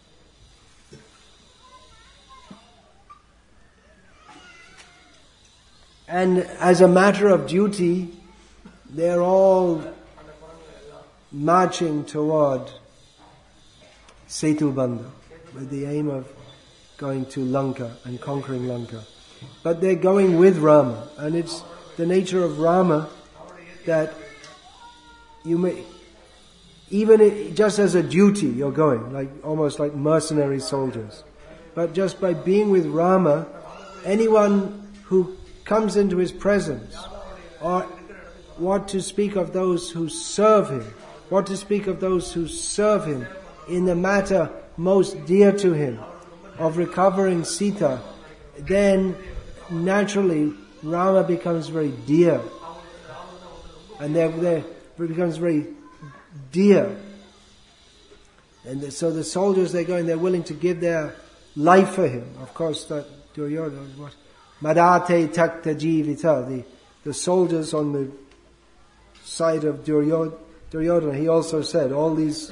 And as a matter of duty, they're all marching toward Setubandha with the aim of going to Lanka and conquering Lanka. But they're going with Rama, and it's the nature of Rama that you may, even it, just as a duty you're going, like almost like mercenary soldiers. But just by being with Rama, anyone who comes into his presence, or what to speak of those who serve him, what to speak of those who serve him in the matter most dear to him, of recovering Sita, then naturally Rama becomes very dear, and there there becomes very dear, and so the soldiers, they're going, they're willing to give their life for him. Of course, that Duryodhana was what Madate Takta Jivita, the the soldiers on the side of Duryodhana. Duryodhana, he also said, all these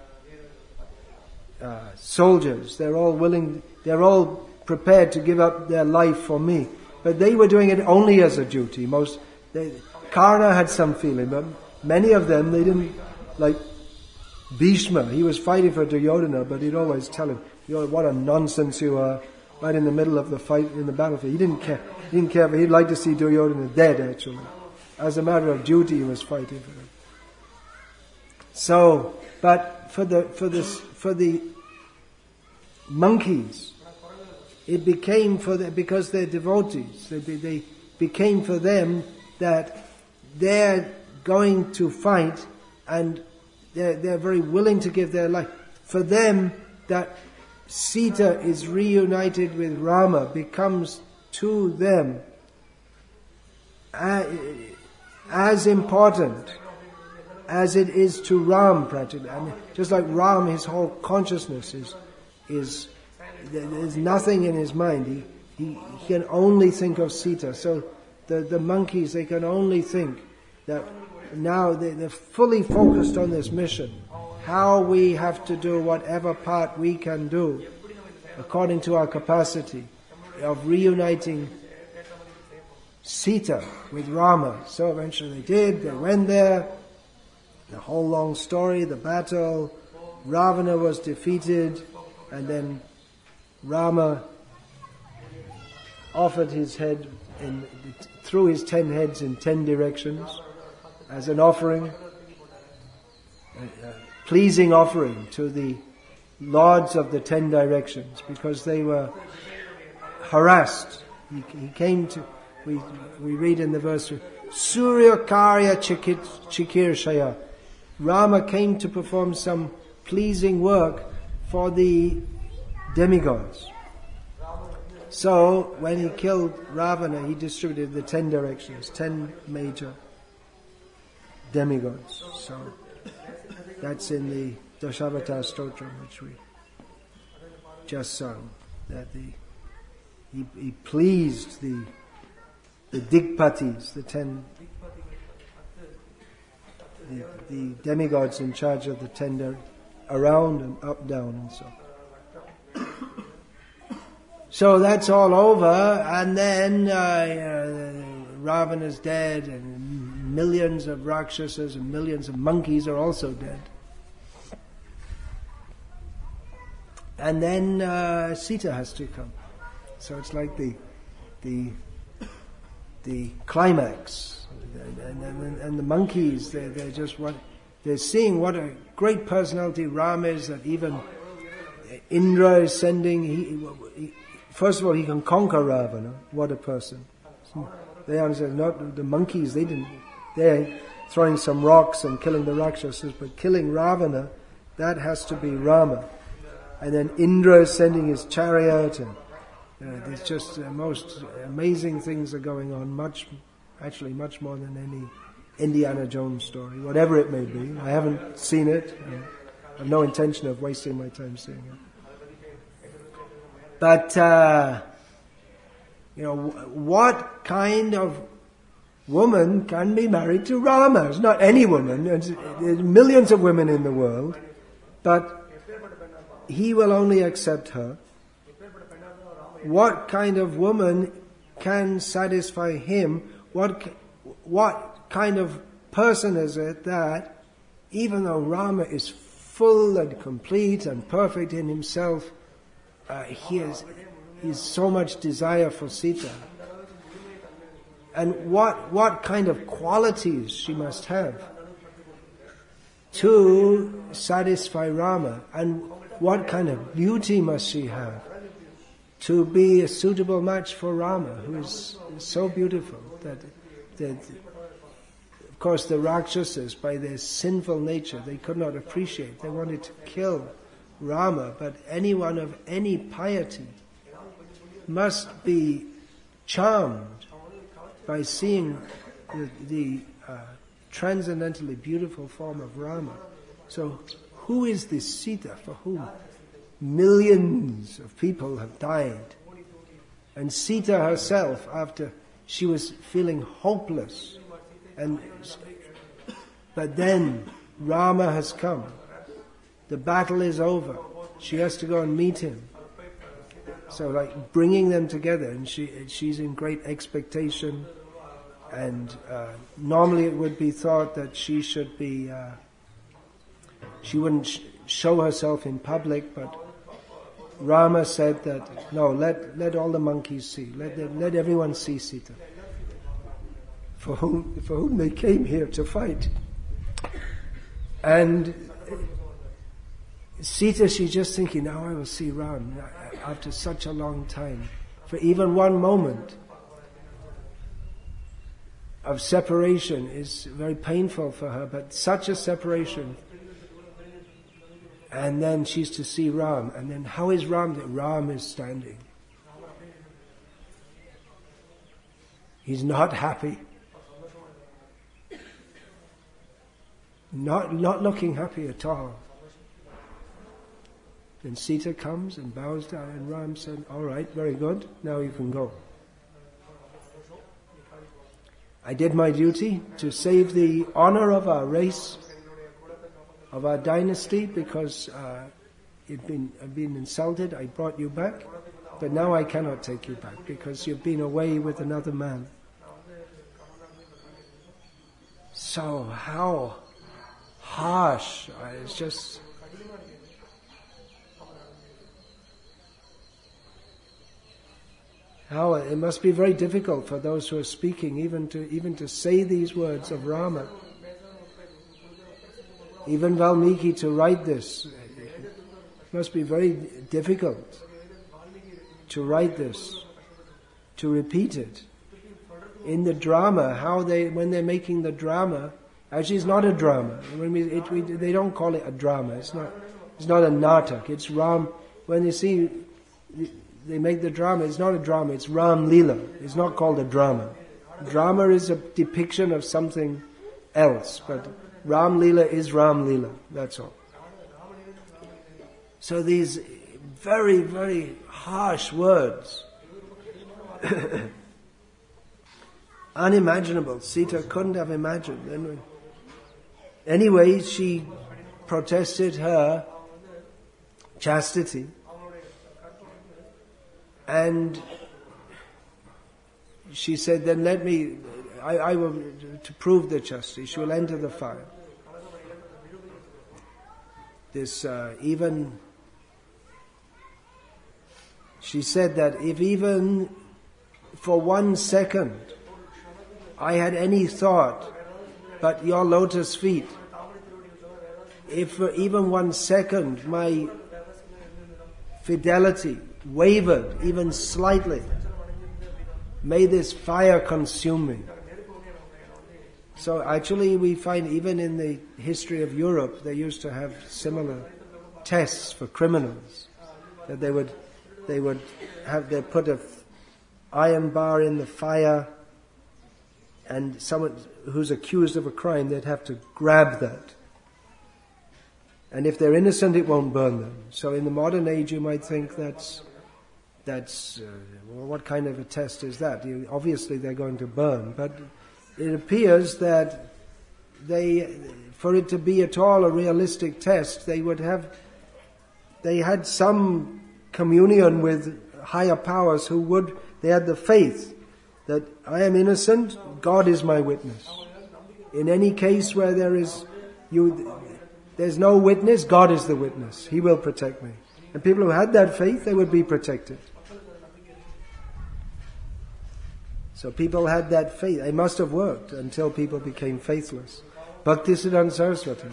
Uh, soldiers, they're all willing, they're all prepared to give up their life for me. But they were doing it only as a duty. Most, they, Karna had some feeling, but many of them, they didn't, like Bhishma, he was fighting for Duryodhana, but he'd always tell him, "You're, what a nonsense you are," right in the middle of the fight, in the battlefield. He didn't care, he didn't care, but he'd like to see Duryodhana dead, actually. As a matter of duty, he was fighting for him. So, but for the, for this, for the monkeys, it became for the, because they're devotees, they, they became for them that they're going to fight, and they're, they're very willing to give their life. For them, that Sita is reunited with Rama becomes to them as important as it is to Ram, practically. I mean, just like Ram, his whole consciousness is is there's nothing in his mind. He, he he can only think of Sita. So the the monkeys, they can only think that now they, they're fully focused on this mission. How we have to do whatever part we can do according to our capacity of reuniting Sita with Rama. So eventually they did. They went there, the whole long story, the battle, Ravana was defeated, and then Rama offered his head, in, threw his ten heads in ten directions as an offering, a, a pleasing offering to the lords of the ten directions, because they were harassed. He, he came to, we we read in the verse, Surya Karya Chikirshaya. Rama came to perform some pleasing work for the demigods. So, when he killed Ravana, he distributed the ten directions, ten major demigods. So, that's in the Dashavatara Stotram, which we just sung. That the he, he pleased the the Digpatis, the ten the, the demigods in charge of the ten der- around and up, down, and so. So that's all over, and then uh, uh, Ravana's dead, and millions of Rakshasas and millions of monkeys are also dead. And then uh, Sita has to come. So it's like the the the climax, and, and, and the monkeys, they're, they're just what they're seeing what a great personality Ram is. That even Indra is sending. He, he, first of all, he can conquer Ravana. What a person! They understand. Not the monkeys. They didn't. They're throwing some rocks and killing the Rakshasas, but killing Ravana, that has to be Rama. And then Indra is sending his chariot, and uh, there's just the uh, most amazing things are going on. Much, actually, much more than any Indiana Jones story, whatever it may be. I haven't seen it. I have no intention of wasting my time seeing it. But uh, you know, what kind of woman can be married to Rama? It's not any woman. There's millions of women in the world, but he will only accept her. What kind of woman can satisfy him? What what kind of person is it that, even though Rama is full and complete and perfect in himself, uh, he has he has so much desire for Sita? And what what kind of qualities she must have to satisfy Rama? And what kind of beauty must she have to be a suitable match for Rama, who is so beautiful that, that, of course, the Rakshasas, by their sinful nature, they could not appreciate. They wanted to kill Rama, but anyone of any piety must be charmed by seeing the, the uh, transcendently beautiful form of Rama. So, who is this Sita for whom millions of people have died? And Sita herself, after she was feeling hopeless, and but then Rama has come. The battle is over. She has to go and meet him. So, like bringing them together, and she she's in great expectation. And uh, normally it would be thought that she should be. Uh, She wouldn't sh- show herself in public, but Rama said that, no, let let all the monkeys see, let them, let everyone see Sita, for whom for whom they came here to fight. And Sita, she's just thinking, now I will see Ram after such a long time. For even one moment of separation is very painful for her, but such a separation. And then she's to see Ram. And then how is Ram? Ram is standing. He's not happy. Not, not looking happy at all. Then Sita comes and bows down, and Ram said, all right, very good, now you can go. I did my duty to save the honor of our race, of our dynasty, because uh, you've been, I've been insulted. I brought you back, but now I cannot take you back because you've been away with another man. So how harsh. It's just... How it must be very difficult for those who are speaking, even to even to say these words of Rama. Even Valmiki to write this, it must be very difficult to write this, to repeat it. In the drama, how they, when they're making the drama, actually it's not a drama. When we, it, we, they don't call it a drama. It's not, it's not a natak. It's Ram. When you see, they make the drama, it's not a drama, it's Ram Leela. It's not called a drama. Drama is a depiction of something else, but Ram Leela is Ram Leela, that's all. So these very, very harsh words, unimaginable. Sita couldn't have imagined. Anyway, she protested her chastity, and she said, then let me, I, I will, to prove the chastity, she will enter the fire. This, uh, even, she said that if even for one second I had any thought but your lotus feet, if for even one second my fidelity wavered even slightly, may this fire consume me. So actually we find even in the history of Europe, they used to have similar tests for criminals, that they would they would have they put a iron bar in the fire, and someone who's accused of a crime, they'd have to grab that. And if they're innocent, it won't burn them. So in the modern age, you might think that's that's uh, well, what kind of a test is that? You, obviously, they're going to burn, but it appears that they, for it to be at all a realistic test, they would have, they had some communion with higher powers who would, they had the faith that I am innocent, God is my witness. In any case where there is, you, there's no witness, God is the witness. He will protect me. And people who had that faith, they would be protected. So people had that faith. It must have worked until people became faithless. Bhaktisiddhanta Saraswati,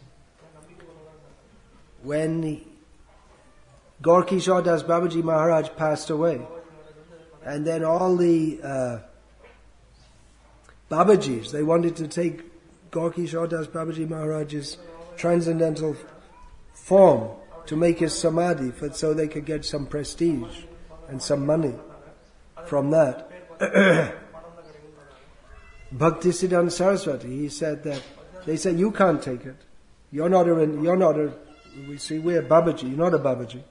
when Gaur-Kishore Das Babaji Maharaj passed away, and then all the uh, Babajis, they wanted to take Gaur-Kishore Das Babaji Maharaj's transcendental form to make his samadhi, for, so they could get some prestige and some money from that. Bhaktisiddhanta Saraswati, he said that, they said, you can't take it. You're not a, you're not a, we see, we're Babaji, you're not a Babaji.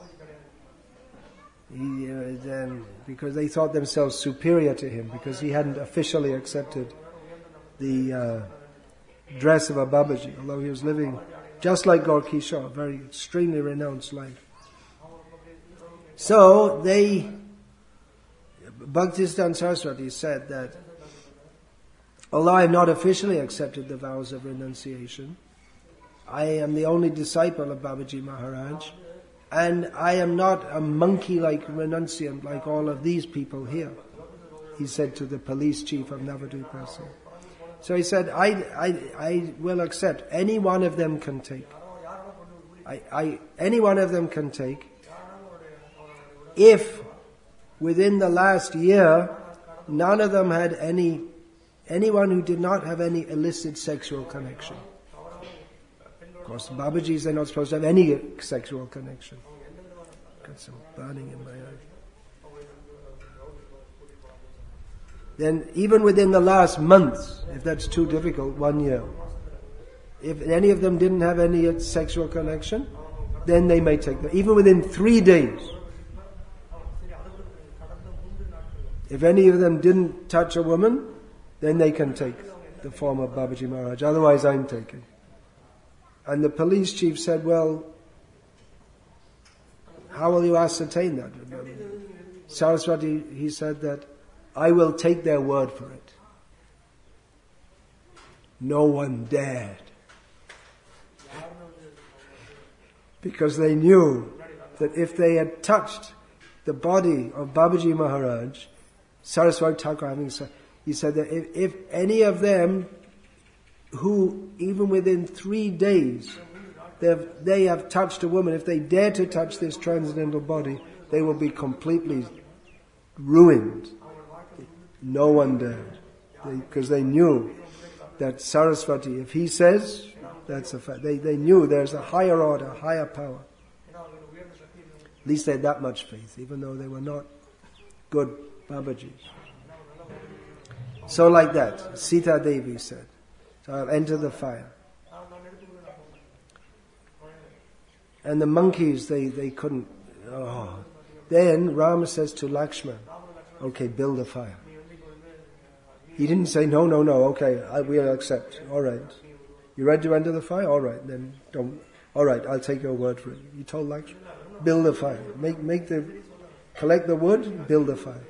He, uh, then, because they thought themselves superior to him, because he hadn't officially accepted the uh, dress of a Babaji, although he was living just like Gaur-Kishore, a very extremely renounced life. So they, Bhaktisiddhanta Saraswati said that, although I have not officially accepted the vows of renunciation, I am the only disciple of Babaji Maharaj, and I am not a monkey-like renunciant like all of these people here, he said to the police chief of Navadvip. So he said, I, I, I will accept. Any one of them can take. I, I, any one of them can take. If within the last year, none of them had any, anyone who did not have any illicit sexual connection. Of course, Babajis, they're not supposed to have any sexual connection. Got some burning in my eye. Then even within the last month, if that's too difficult, one year, if any of them didn't have any sexual connection, then they may take them. Even within three days, if any of them didn't touch a woman, then they can take the form of Babaji Maharaj. Otherwise, I'm taking. And the police chief said, well, how will you ascertain that? Saraswati, he said that, I will take their word for it. No one dared. because they knew that if they had touched the body of Babaji Maharaj, Saraswati Thakur having said, he said that if, if any of them who, even within three days, they have, they have touched a woman, if they dare to touch this transcendental body, they will be completely ruined. No one dared. Because they, they knew that Saraswati, if he says, that's a fact. They, they knew there's a higher order, higher power. At least they had that much faith, even though they were not good Babajis. So like that, Sita Devi said, so I'll enter the fire. And the monkeys, they, they couldn't, oh. Then Rama says to Lakshman, okay, build a fire. He didn't say, no, no, no, okay, I, we'll accept, alright. You ready to enter the fire? Alright, then don't, alright, I'll take your word for it. He told Lakshman, build a fire. Make, make the, collect the wood, build a fire.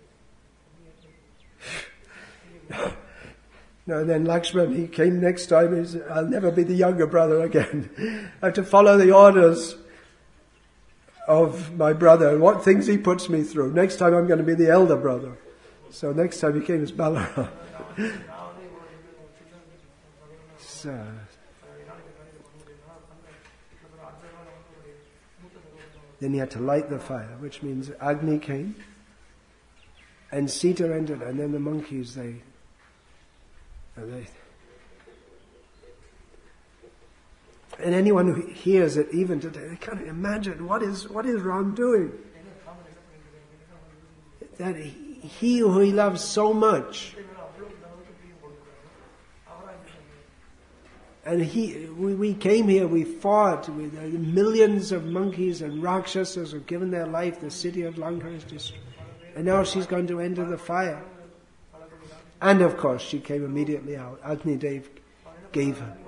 No, and then Lakshman, he came next time, he said, I'll never be the younger brother again. I have to follow the orders of my brother and what things he puts me through. Next time I'm going to be the elder brother. So next time he came as Balaram. So, then he had to light the fire, which means Agni came, and Sita entered, and then the monkeys, they, they and anyone who hears it, even today, they can't imagine what is what is Ram doing. That he, he who he loves so much, and he, we, we came here, we fought with millions of monkeys and Rakshasas who've given their life, the city of Lanka is destroyed. And now she's going to enter the fire. And of course, she came immediately out. Agni Dev gave her.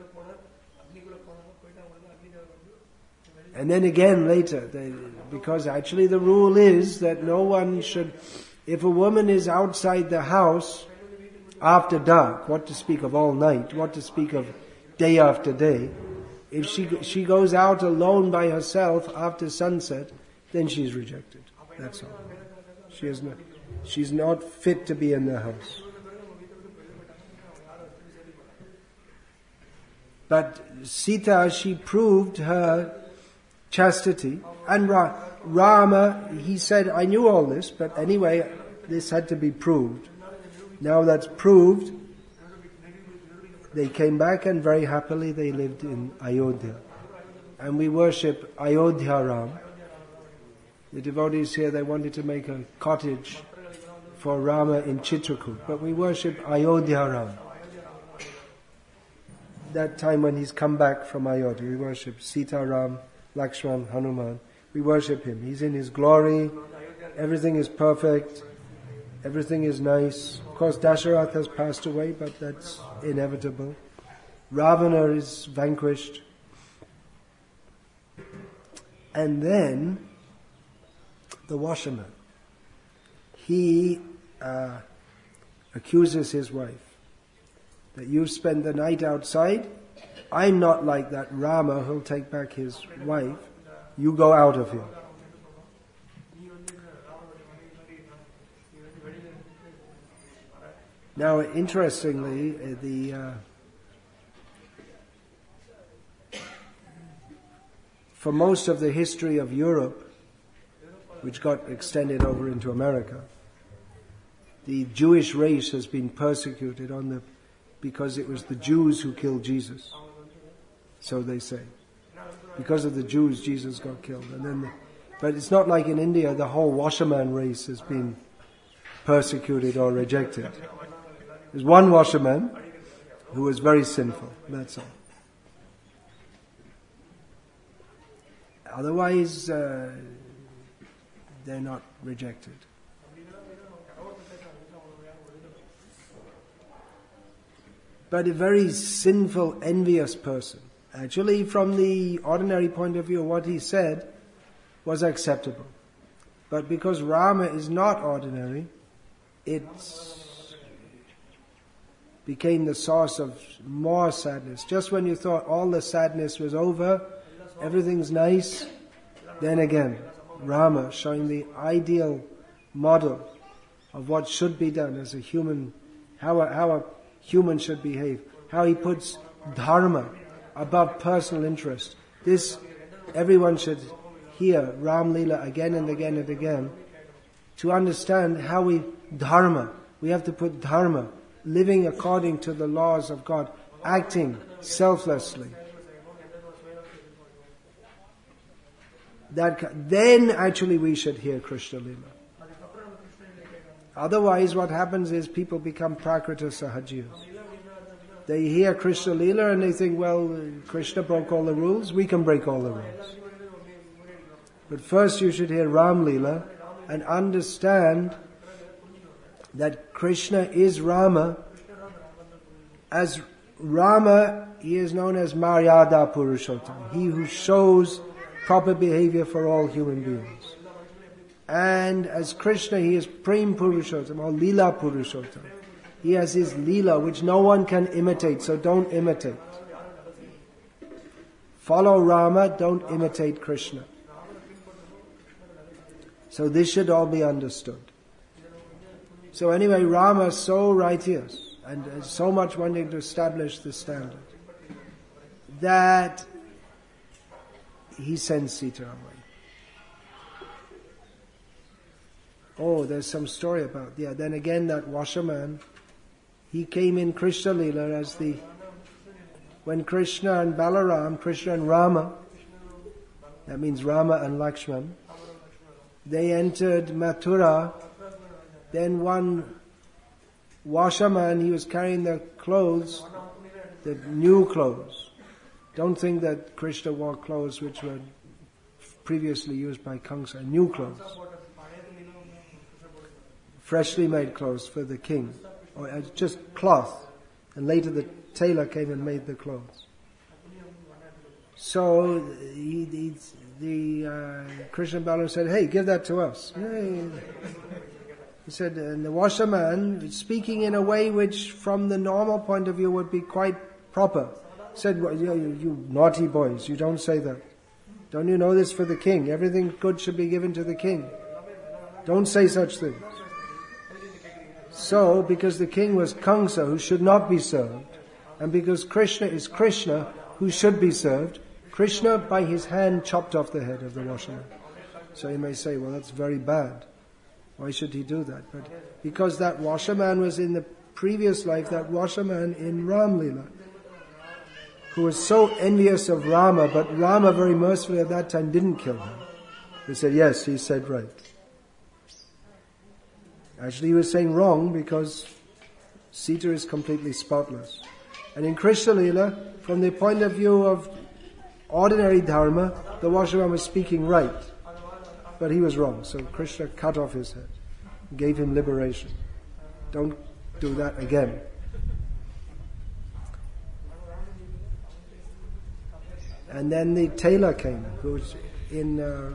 And then again later, they, because actually the rule is that no one should, if a woman is outside the house after dark, what to speak of all night, what to speak of day after day, if she she goes out alone by herself after sunset, then she's rejected. That's all. She is not, she's not fit to be in the house. But Sita, she proved her chastity. And Ra- Rama, he said, I knew all this, but anyway, this had to be proved. Now that's proved, they came back and very happily they lived in Ayodhya. And we worship Ayodhya Ram. The devotees here, they wanted to make a cottage for Rama in Chitrakoot, but we worship Ayodhya Ram. That time when he's come back from Ayodhya, we worship Sita Ram, Lakshman, Hanuman. We worship him. He's in his glory. Everything is perfect. Everything is nice. Of course, Dasharath has passed away, but that's inevitable. Ravana is vanquished. And then, the washerman, he uh, accuses his wife that you spend the night outside. I'm not like that Rama who'll take back his wife. You go out of here. Now, interestingly, the uh, for most of the history of Europe, which got extended over into America, the Jewish race has been persecuted on the because it was the Jews who killed Jesus. So they say. Because of the Jews, Jesus got killed. And then, the, but it's not like in India, the whole washerman race has been persecuted or rejected. There's one washerman who was very sinful. That's all. Otherwise, uh, they're not rejected. But a very sinful, envious person. Actually, from the ordinary point of view, what he said was acceptable. But because Rama is not ordinary, it became the source of more sadness. Just when you thought all the sadness was over, everything's nice. Then again, Rama showing the ideal model of what should be done as a human, how a, how a human should behave, how he puts dharma above personal interest. This, everyone should hear Ram Leela again and again and again to understand how we, dharma, we have to put dharma, living according to the laws of God, acting selflessly. That, then actually we should hear Krishna Leela. Otherwise what happens is people become prakrita sahajiyas. They hear Krishna Leela and they think, well, Krishna broke all the rules, we can break all the rules. But first you should hear Ram Leela and understand that Krishna is Rama. As Rama, he is known as Maryada Purushottam, he who shows proper behavior for all human beings. And as Krishna, he is Prem Purushottam or Leela Purushottam. He has his Leela which no one can imitate, so don't imitate. Follow Rama, don't imitate Krishna. So this should all be understood. So anyway, Rama is so righteous and so much wanting to establish the standard that he sends Sita away. Oh, there's some story about, yeah, then again that washerman, he came in Krishna Leela as the, when Krishna and Balaram, Krishna and Rama, that means Rama and Lakshman, they entered Mathura, then one washerman, he was carrying the clothes, the new clothes. Don't think that Krishna wore clothes which were previously used by Kamsa, new clothes. Freshly made clothes for the king, or just cloth. And later the tailor came and made the clothes. So he, he, the uh, Krishna Balaram said, hey, give that to us. Hey. He said, and the washerman, speaking in a way which from the normal point of view would be quite proper, said, well, you, you naughty boys, you don't say that. Don't you know this for the king? Everything good should be given to the king. Don't say such things. So, because the king was Kamsa, who should not be served, and because Krishna is Krishna, who should be served, Krishna by his hand chopped off the head of the washerman. So you may say, well, that's very bad. Why should he do that? But because that washerman was in the previous life, that washerman in Ram Leela, who was so envious of Rama, but Rama very mercifully at that time didn't kill him. He said, yes, he said right. Actually he was saying wrong because Sita is completely spotless. And in Krishna Leela, from the point of view of ordinary dharma, the washerman was speaking right. But he was wrong, so Krishna cut off his head, gave him liberation. Don't do that again. And then the tailor came, who was in, uh,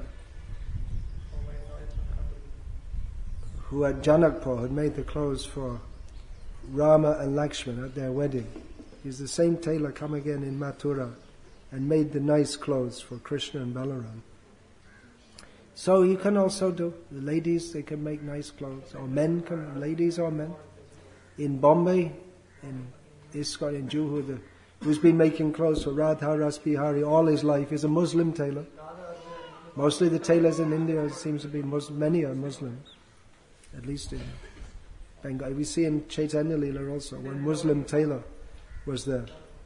who at Janakpur had made the clothes for Rama and Lakshman at their wedding. He's the same tailor come again in Mathura and made the nice clothes for Krishna and Balaram. So you can also do, the ladies, they can make nice clothes, or men can, ladies or men. In Bombay, in ISKCON, in Juhu, the, who's been making clothes for Radha Ras Bihari all his life is a Muslim tailor. Mostly the tailors in India seems to be Muslim, many are Muslims, at least in Bengal. We see in Chaitanya Leela also, one Muslim tailor was there.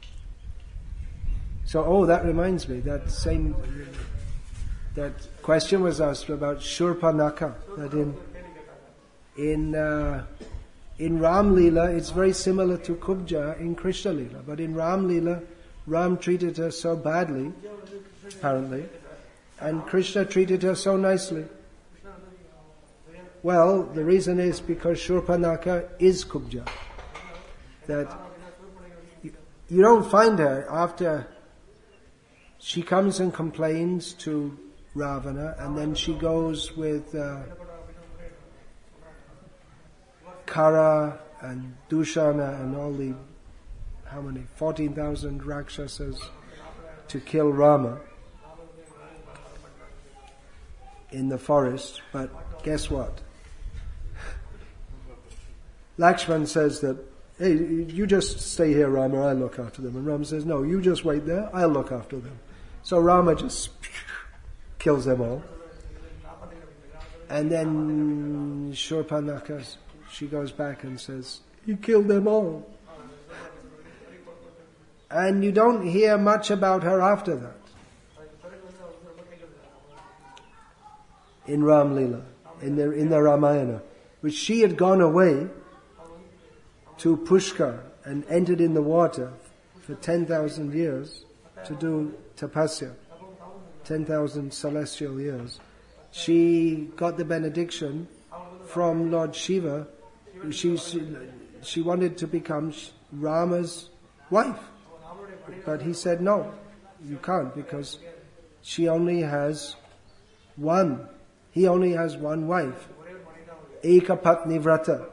So, oh, that reminds me, that same, that question was asked about Shurpanakha, that in, in, uh, in Ram Leela, it's very similar to Kubja in Krishna Leela, but in Ram Leela, Ram treated her so badly, apparently, and Krishna treated her so nicely. Well, the reason is because Shurpanakha is Kubja. That you, you don't find her after she comes and complains to Ravana, and then she goes with uh, Kara and Dushana and all the, how many, fourteen thousand Rakshasas to kill Rama. in the forest, but guess what? Lakshman says that, hey, you just stay here, Rama, I'll look after them. And Rama says, no, you just wait there, I'll look after them. So Rama just kills them all. And then Shurpanakha, she goes back and says, he killed them all. And you don't hear much about her after that. In Ram Leela, in the, in the Ramayana, which she had gone away to Pushkar and entered in the water for ten thousand years to do tapasya, ten thousand celestial years. She got the benediction from Lord Shiva. She, she, she wanted to become Rama's wife. But he said, no, you can't, because she only has one. He only has one wife. Eka Patni Vrata.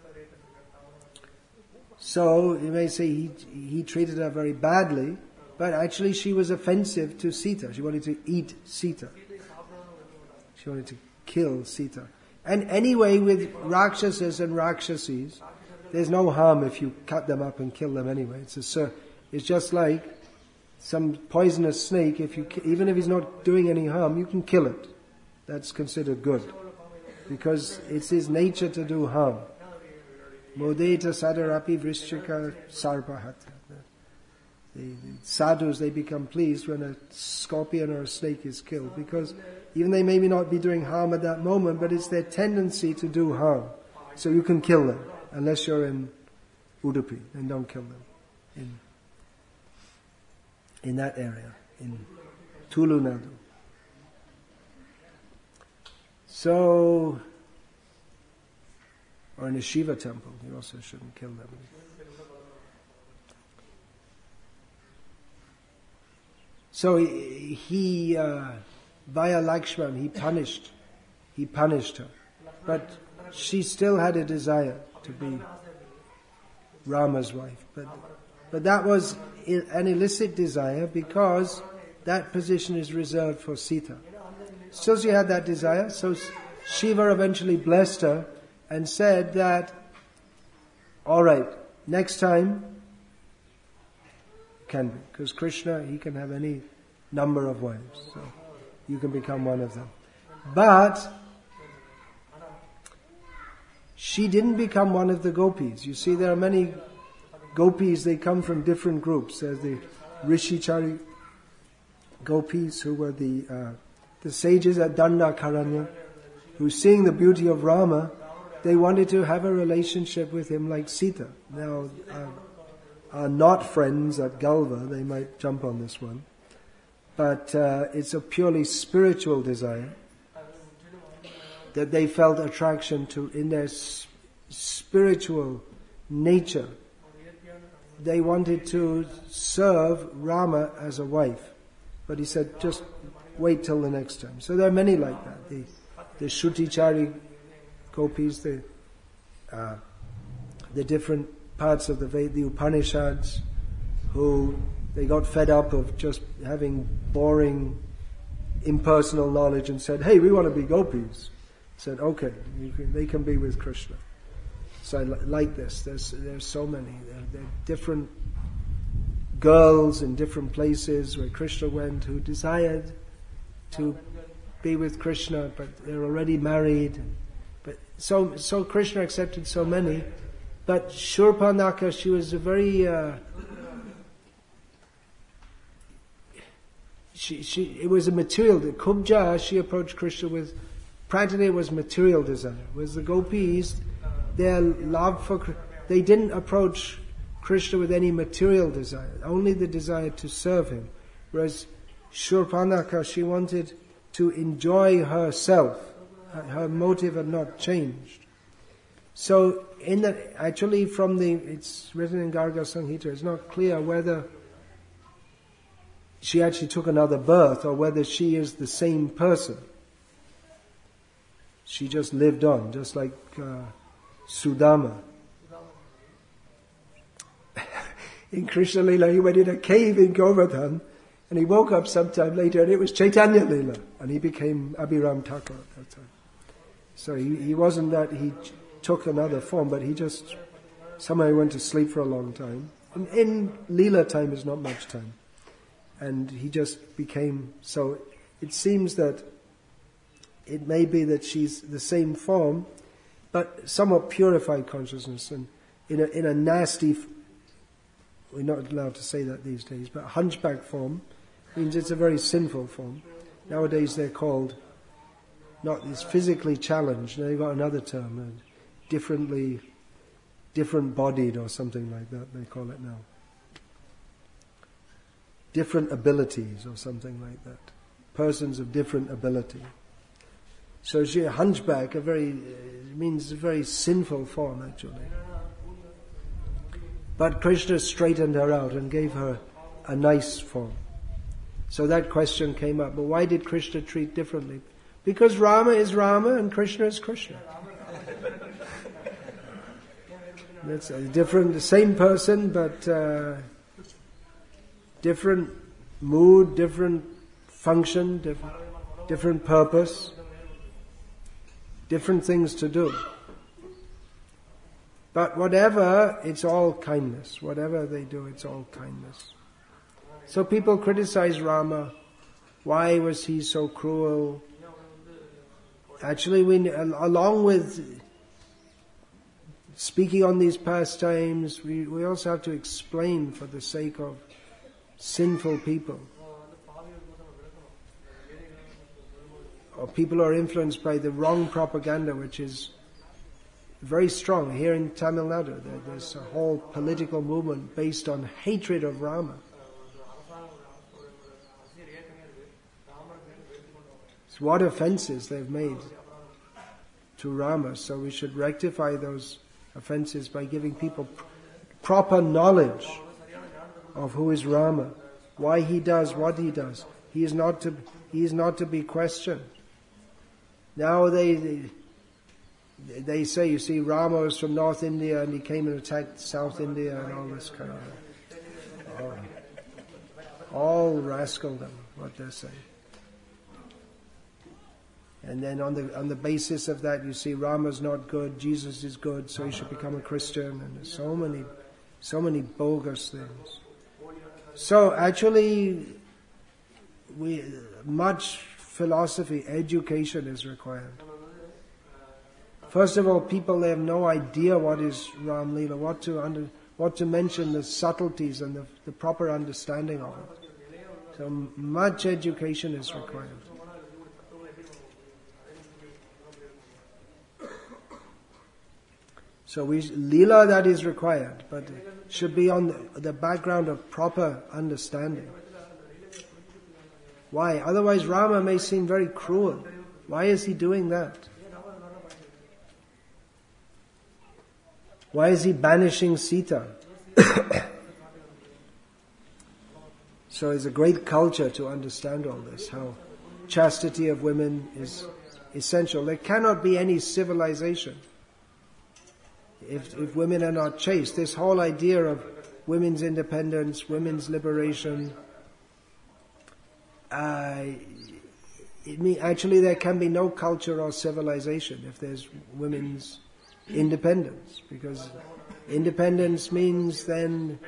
So you may say he, he treated her very badly, but actually she was offensive to Sita. She wanted to eat Sita. She wanted to kill Sita. And anyway, with Rakshasas and Rakshasis, there's no harm if you cut them up and kill them anyway. It's a, it's just like some poisonous snake. If you, even if he's not doing any harm, you can kill it. That's considered good, because it's his nature to do harm. Modeta sadarapi vrishchika sarpahata. The, the sadhus, they become pleased when a scorpion or a snake is killed, because even they may not be doing harm at that moment, but it's their tendency to do harm. So you can kill them, unless you're in Udupi, then don't kill them. In, in that area, in Tulu Nadu. So, or in a Shiva temple, you also shouldn't kill them. So he, he uh, via Lakshman, he punished, he punished her. But she still had a desire to be Rama's wife. But, but that was an illicit desire, because that position is reserved for Sita. So she had that desire, so Shiva eventually blessed her and said that, alright, next time, can be, because Krishna, he can have any number of wives, so you can become one of them. But she didn't become one of the gopis. You see, there are many gopis, they come from different groups. There's the Rishichari gopis, who were the uh, the sages at Dandakaranya, who, seeing the beauty of Rama, they wanted to have a relationship with him like Sita. Now, uh, are not friends at Galva, they might jump on this one, but uh, it's a purely spiritual desire that they felt attraction to in their s- spiritual nature. They wanted to serve Rama as a wife, but he said, just wait till the next time. So there are many like that. The, the Shruti-chari gopis, the, uh, the different parts of the Ved, the Upanishads, who they got fed up of just having boring, impersonal knowledge and said, hey, we want to be gopis. Said, okay, you can, they can be with Krishna. So I li- like this. There's there's so many. There, there are different girls in different places where Krishna went who desired to be with Krishna, but they're already married. But so so Krishna accepted so many. But Shurpanakha, she was a very uh, she she it was a material. The Kubja, she approached Krishna with practically it was material desire. Whereas the gopis, their love for they didn't approach Krishna with any material desire, only the desire to serve him. Whereas Shurpanakha, she wanted to enjoy herself. Her, her motive had not changed. So, in the, actually from the, it's written in Garga Samhita, it's not clear whether she actually took another birth or whether she is the same person. She just lived on, just like uh, Sudama. In Krishna Lila, he went in a cave in Govardhan. And he woke up sometime later and it was Chaitanya Leela. And he became Abhiram Thakur at that time. So he, he wasn't that he took another form, but he just somehow went to sleep for a long time. And in Leela time is not much time. And he just became, so it seems that it may be that she's the same form, but somewhat purified consciousness. And in a, in a nasty, we're not allowed to say that these days, but hunchback form means it's a very sinful form. Nowadays they're called, not as physically challenged, they've got another term, uh, differently, different bodied or something like that they call it now. Different abilities or something like that. Persons of different ability. So she, a hunchback, a very, uh, means a very sinful form actually. But Krishna straightened her out and gave her a nice form. So that question came up, but why did Krishna treat differently? Because Rama is Rama and Krishna is Krishna. That's a different, the same person, but uh, different mood, different function, different, different purpose, different things to do. But whatever, it's all kindness. Whatever they do, it's all kindness. So people criticize Rama. Why was he so cruel? Actually, we, along with speaking on these pastimes, we, we also have to explain for the sake of sinful people. Or people are influenced by the wrong propaganda, which is very strong. Here in Tamil Nadu, there, there's a whole political movement based on hatred of Rama. So what offenses they've made to Rama, so we should rectify those offenses by giving people pr- proper knowledge of who is Rama, why he does what he does. He is not to, he is not to be questioned. Now they, they They say, you see, Rama was from North India and he came and attacked South India and all this kind of... All, all rascaldom, what they're saying. And then on the on the basis of that, you see, Rama's not good, Jesus is good, so he should become a Christian, and there's so many, so many bogus things. So actually, we much philosophy, education is required. First of all, people, they have no idea what is Ram Leela, what to under, what to mention, the subtleties and the, the proper understanding of it. So much education is required. So we, Leela, that is required, but it should be on the, the background of proper understanding. Why? Otherwise Rama may seem very cruel. Why is he doing that? Why is he banishing Sita? So it's a great culture to understand all this, how chastity of women is essential. There cannot be any civilization if, if women are not chaste. This whole idea of women's independence, women's liberation, uh, it mean, actually there can be no culture or civilization if there's women's independence, because independence means then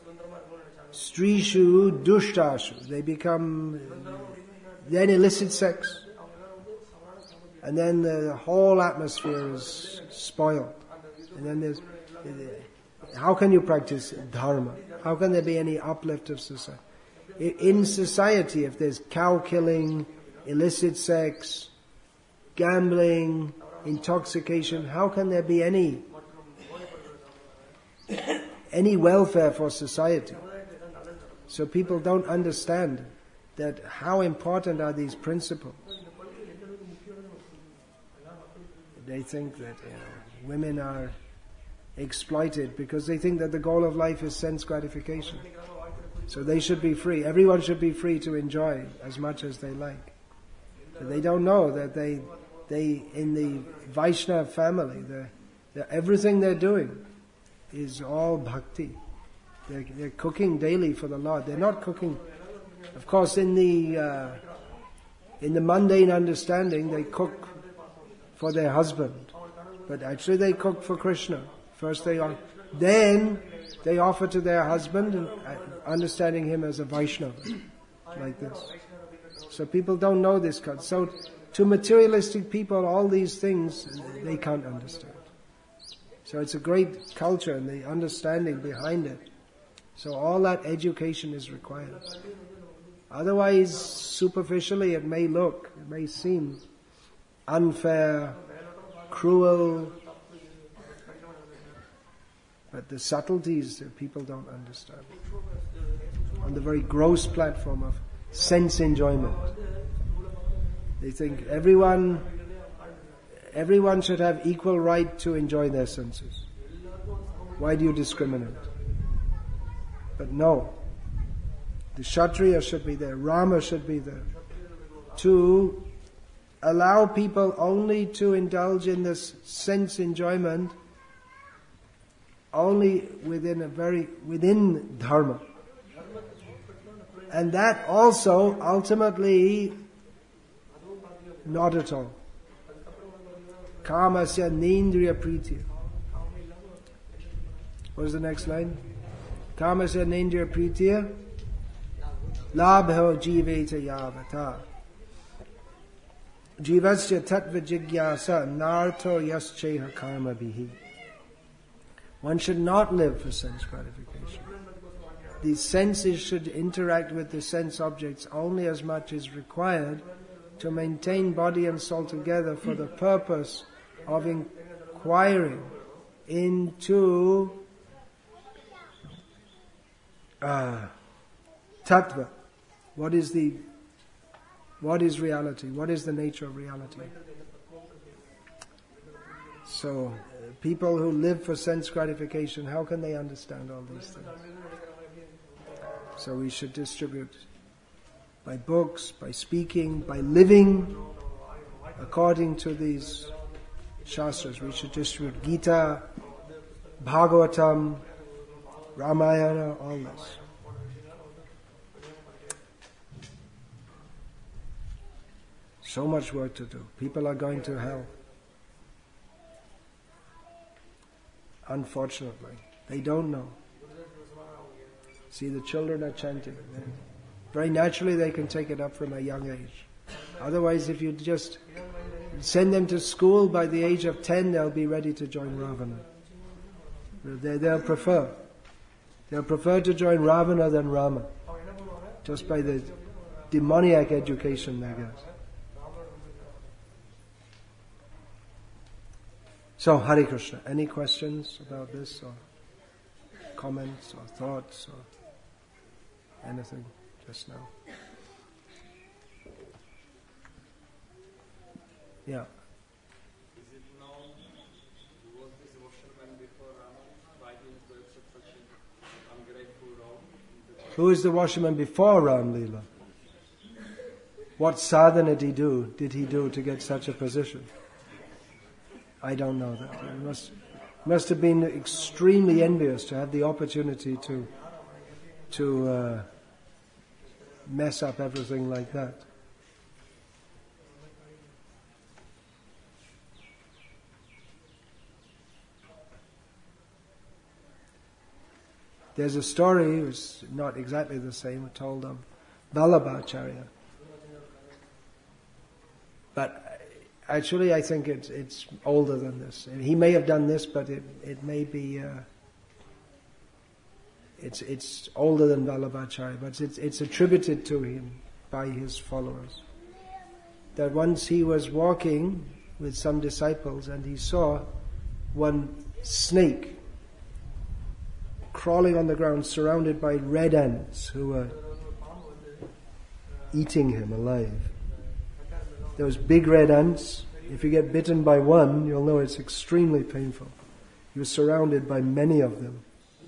strishu dushtashu, they become then illicit sex, and then the whole atmosphere is spoiled, and then there's, how can you practice dharma? How can there be any uplift of society? In society, if there's cow killing, illicit sex, gambling, intoxication, how can there be any any welfare for society? So people don't understand that how important are these principles. They think that, you know, women are exploited because they think that the goal of life is sense gratification. So they should be free. Everyone should be free to enjoy as much as they like. But they don't know that they They, in the Vaishnava family, they're, they're, everything they're doing is all bhakti. They're, they're cooking daily for the Lord. They're not cooking Of course, in the uh, in the mundane understanding, they cook for their husband, but actually they cook for Krishna. First, they are, then they offer to their husband, and uh, understanding him as a Vaishnava, like this. So people don't know this. So to materialistic people, all these things they can't understand. So it's a great culture and the understanding behind it. So all that education is required. Otherwise, superficially it may look, it may seem unfair, cruel, but the subtleties that people don't understand. On the very gross platform of sense enjoyment. They think everyone, everyone should have equal right to enjoy their senses. Why do you discriminate? But no. The Kshatriya should be there, Rama should be there, to allow people only to indulge in this sense enjoyment only within a very, within dharma. And that also ultimately not at all. Kamasya nendriya pritya. What is the next line? Kamasya nendriya pritya labho jiveta yavata. Jivasya tattva jigyasa narto yascheha karma bihi. One should not live for sense gratification. The senses should interact with the sense objects only as much as required to maintain body and soul together for the purpose of inquiring into uh, tattva. What is the, what is reality? What is the nature of reality? So, uh, people who live for sense gratification, how can they understand all these things? So we should distribute by books, by speaking, by living according to these shastras. We should distribute Gita, Bhagavatam, Ramayana, all this. So much work to do. People are going to hell. Unfortunately, they don't know. See, the children are chanting. Very naturally they can take it up from a young age. Otherwise, if you just send them to school by the age of ten, they'll be ready to join Ravana. They, they'll prefer. They'll prefer to join Ravana than Rama. Just by the demoniac education they get. So, Hare Krishna. Any questions about this, or comments, or thoughts, or anything just now? Yeah. Is it known who was this washerman before Rama? Why did he accept such an ungrateful role? Who is the washerman before Ram Leela? What sadhana did he do? Did he do to get such a position? I don't know that. He must must have been extremely envious to have the opportunity to to uh, mess up everything like that. There's a story, it's not exactly the same, told of Vallabhacharya. But actually I think it's, it's older than this. He may have done this, but it, it may be, uh, it's, it's older than Vallabhacharya, but it's, it's attributed to him by his followers. That once he was walking with some disciples and he saw one snake crawling on the ground surrounded by red ants who were eating him alive. Those big red ants, if you get bitten by one, you'll know it's extremely painful. He was surrounded by many of them.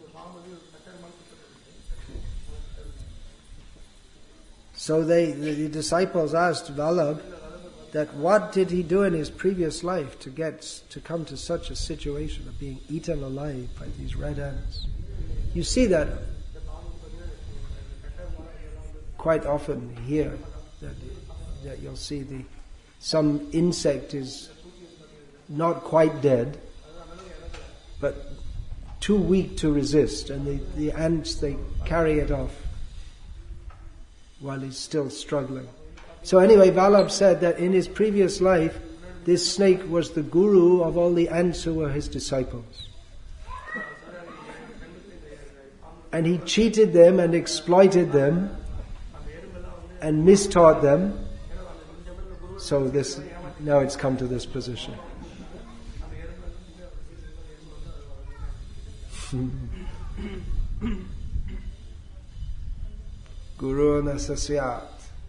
So they, the disciples asked Vallabh that what did he do in his previous life to get, to come to such a situation of being eaten alive by these red ants? You see that quite often hear that, that you'll see the some insect is not quite dead, but too weak to resist, and the, the ants, they carry it off while he's still struggling. So anyway, Vallabh said that in his previous life, this snake was the guru of all the ants who were his disciples. And he cheated them and exploited them and mistaught them. So this, now it's come to this position. Guru nasasyat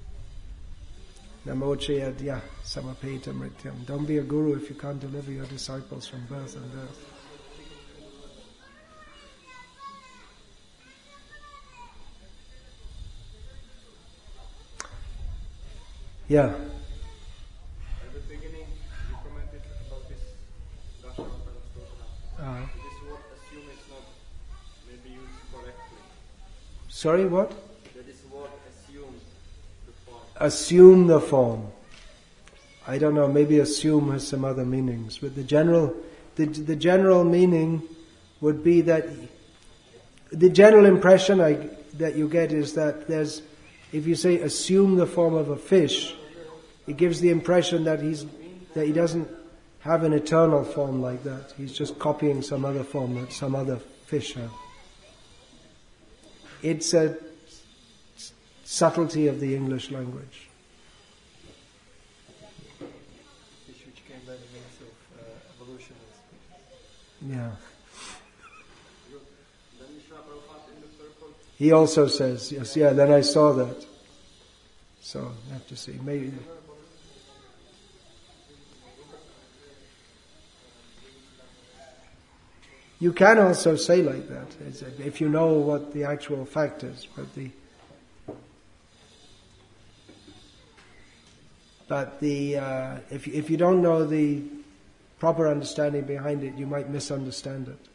namochayadya samapeta mrityam. Don't be a guru if you can't deliver your disciples from birth and death. Yeah. At the beginning, you commented about this Dasha Parastoha. Uh, This word assume is not maybe used correctly. sorry, what? That this word assume the form. Assume the form. I don't know, maybe assume has some other meanings, but the general, the, the general meaning would be that, the general impression I, that you get is that there's, if you say assume the form of a fish, it gives the impression that he's, that he doesn't have an eternal form like that. He's just copying some other form that some other fish have. It's a subtlety of the English language. Fish which came by the means of uh, evolution. Yeah. Then Vishnu Prabhupada in the purport. He also says, yes, yeah, then I saw that. So, I have to see. Maybe. You can also say like that, if you know what the actual fact is, but the but the uh, if if you don't know the proper understanding behind it, you might misunderstand it.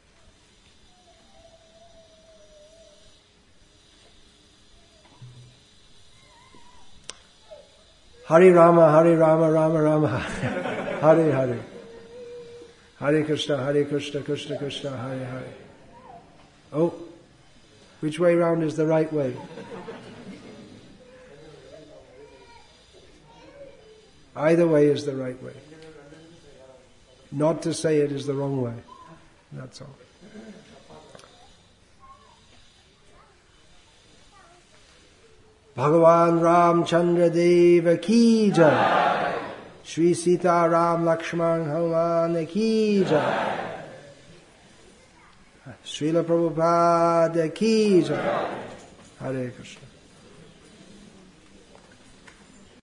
Hare Rama, Hare Rama, Rama Rama, Hare Hare. Hare Krishna, Hare Krishna, Krishna Krishna, Hare Hare. Oh, which way round is the right way? Either way is the right way. Not to say it is the wrong way. That's all. Bhagavan Ram Chandra Deva Ki Jai. Shri Sita Ram Lakshman Hanuman Ki Jai. Srila Prabhupada Ki Jai. Hare Krishna.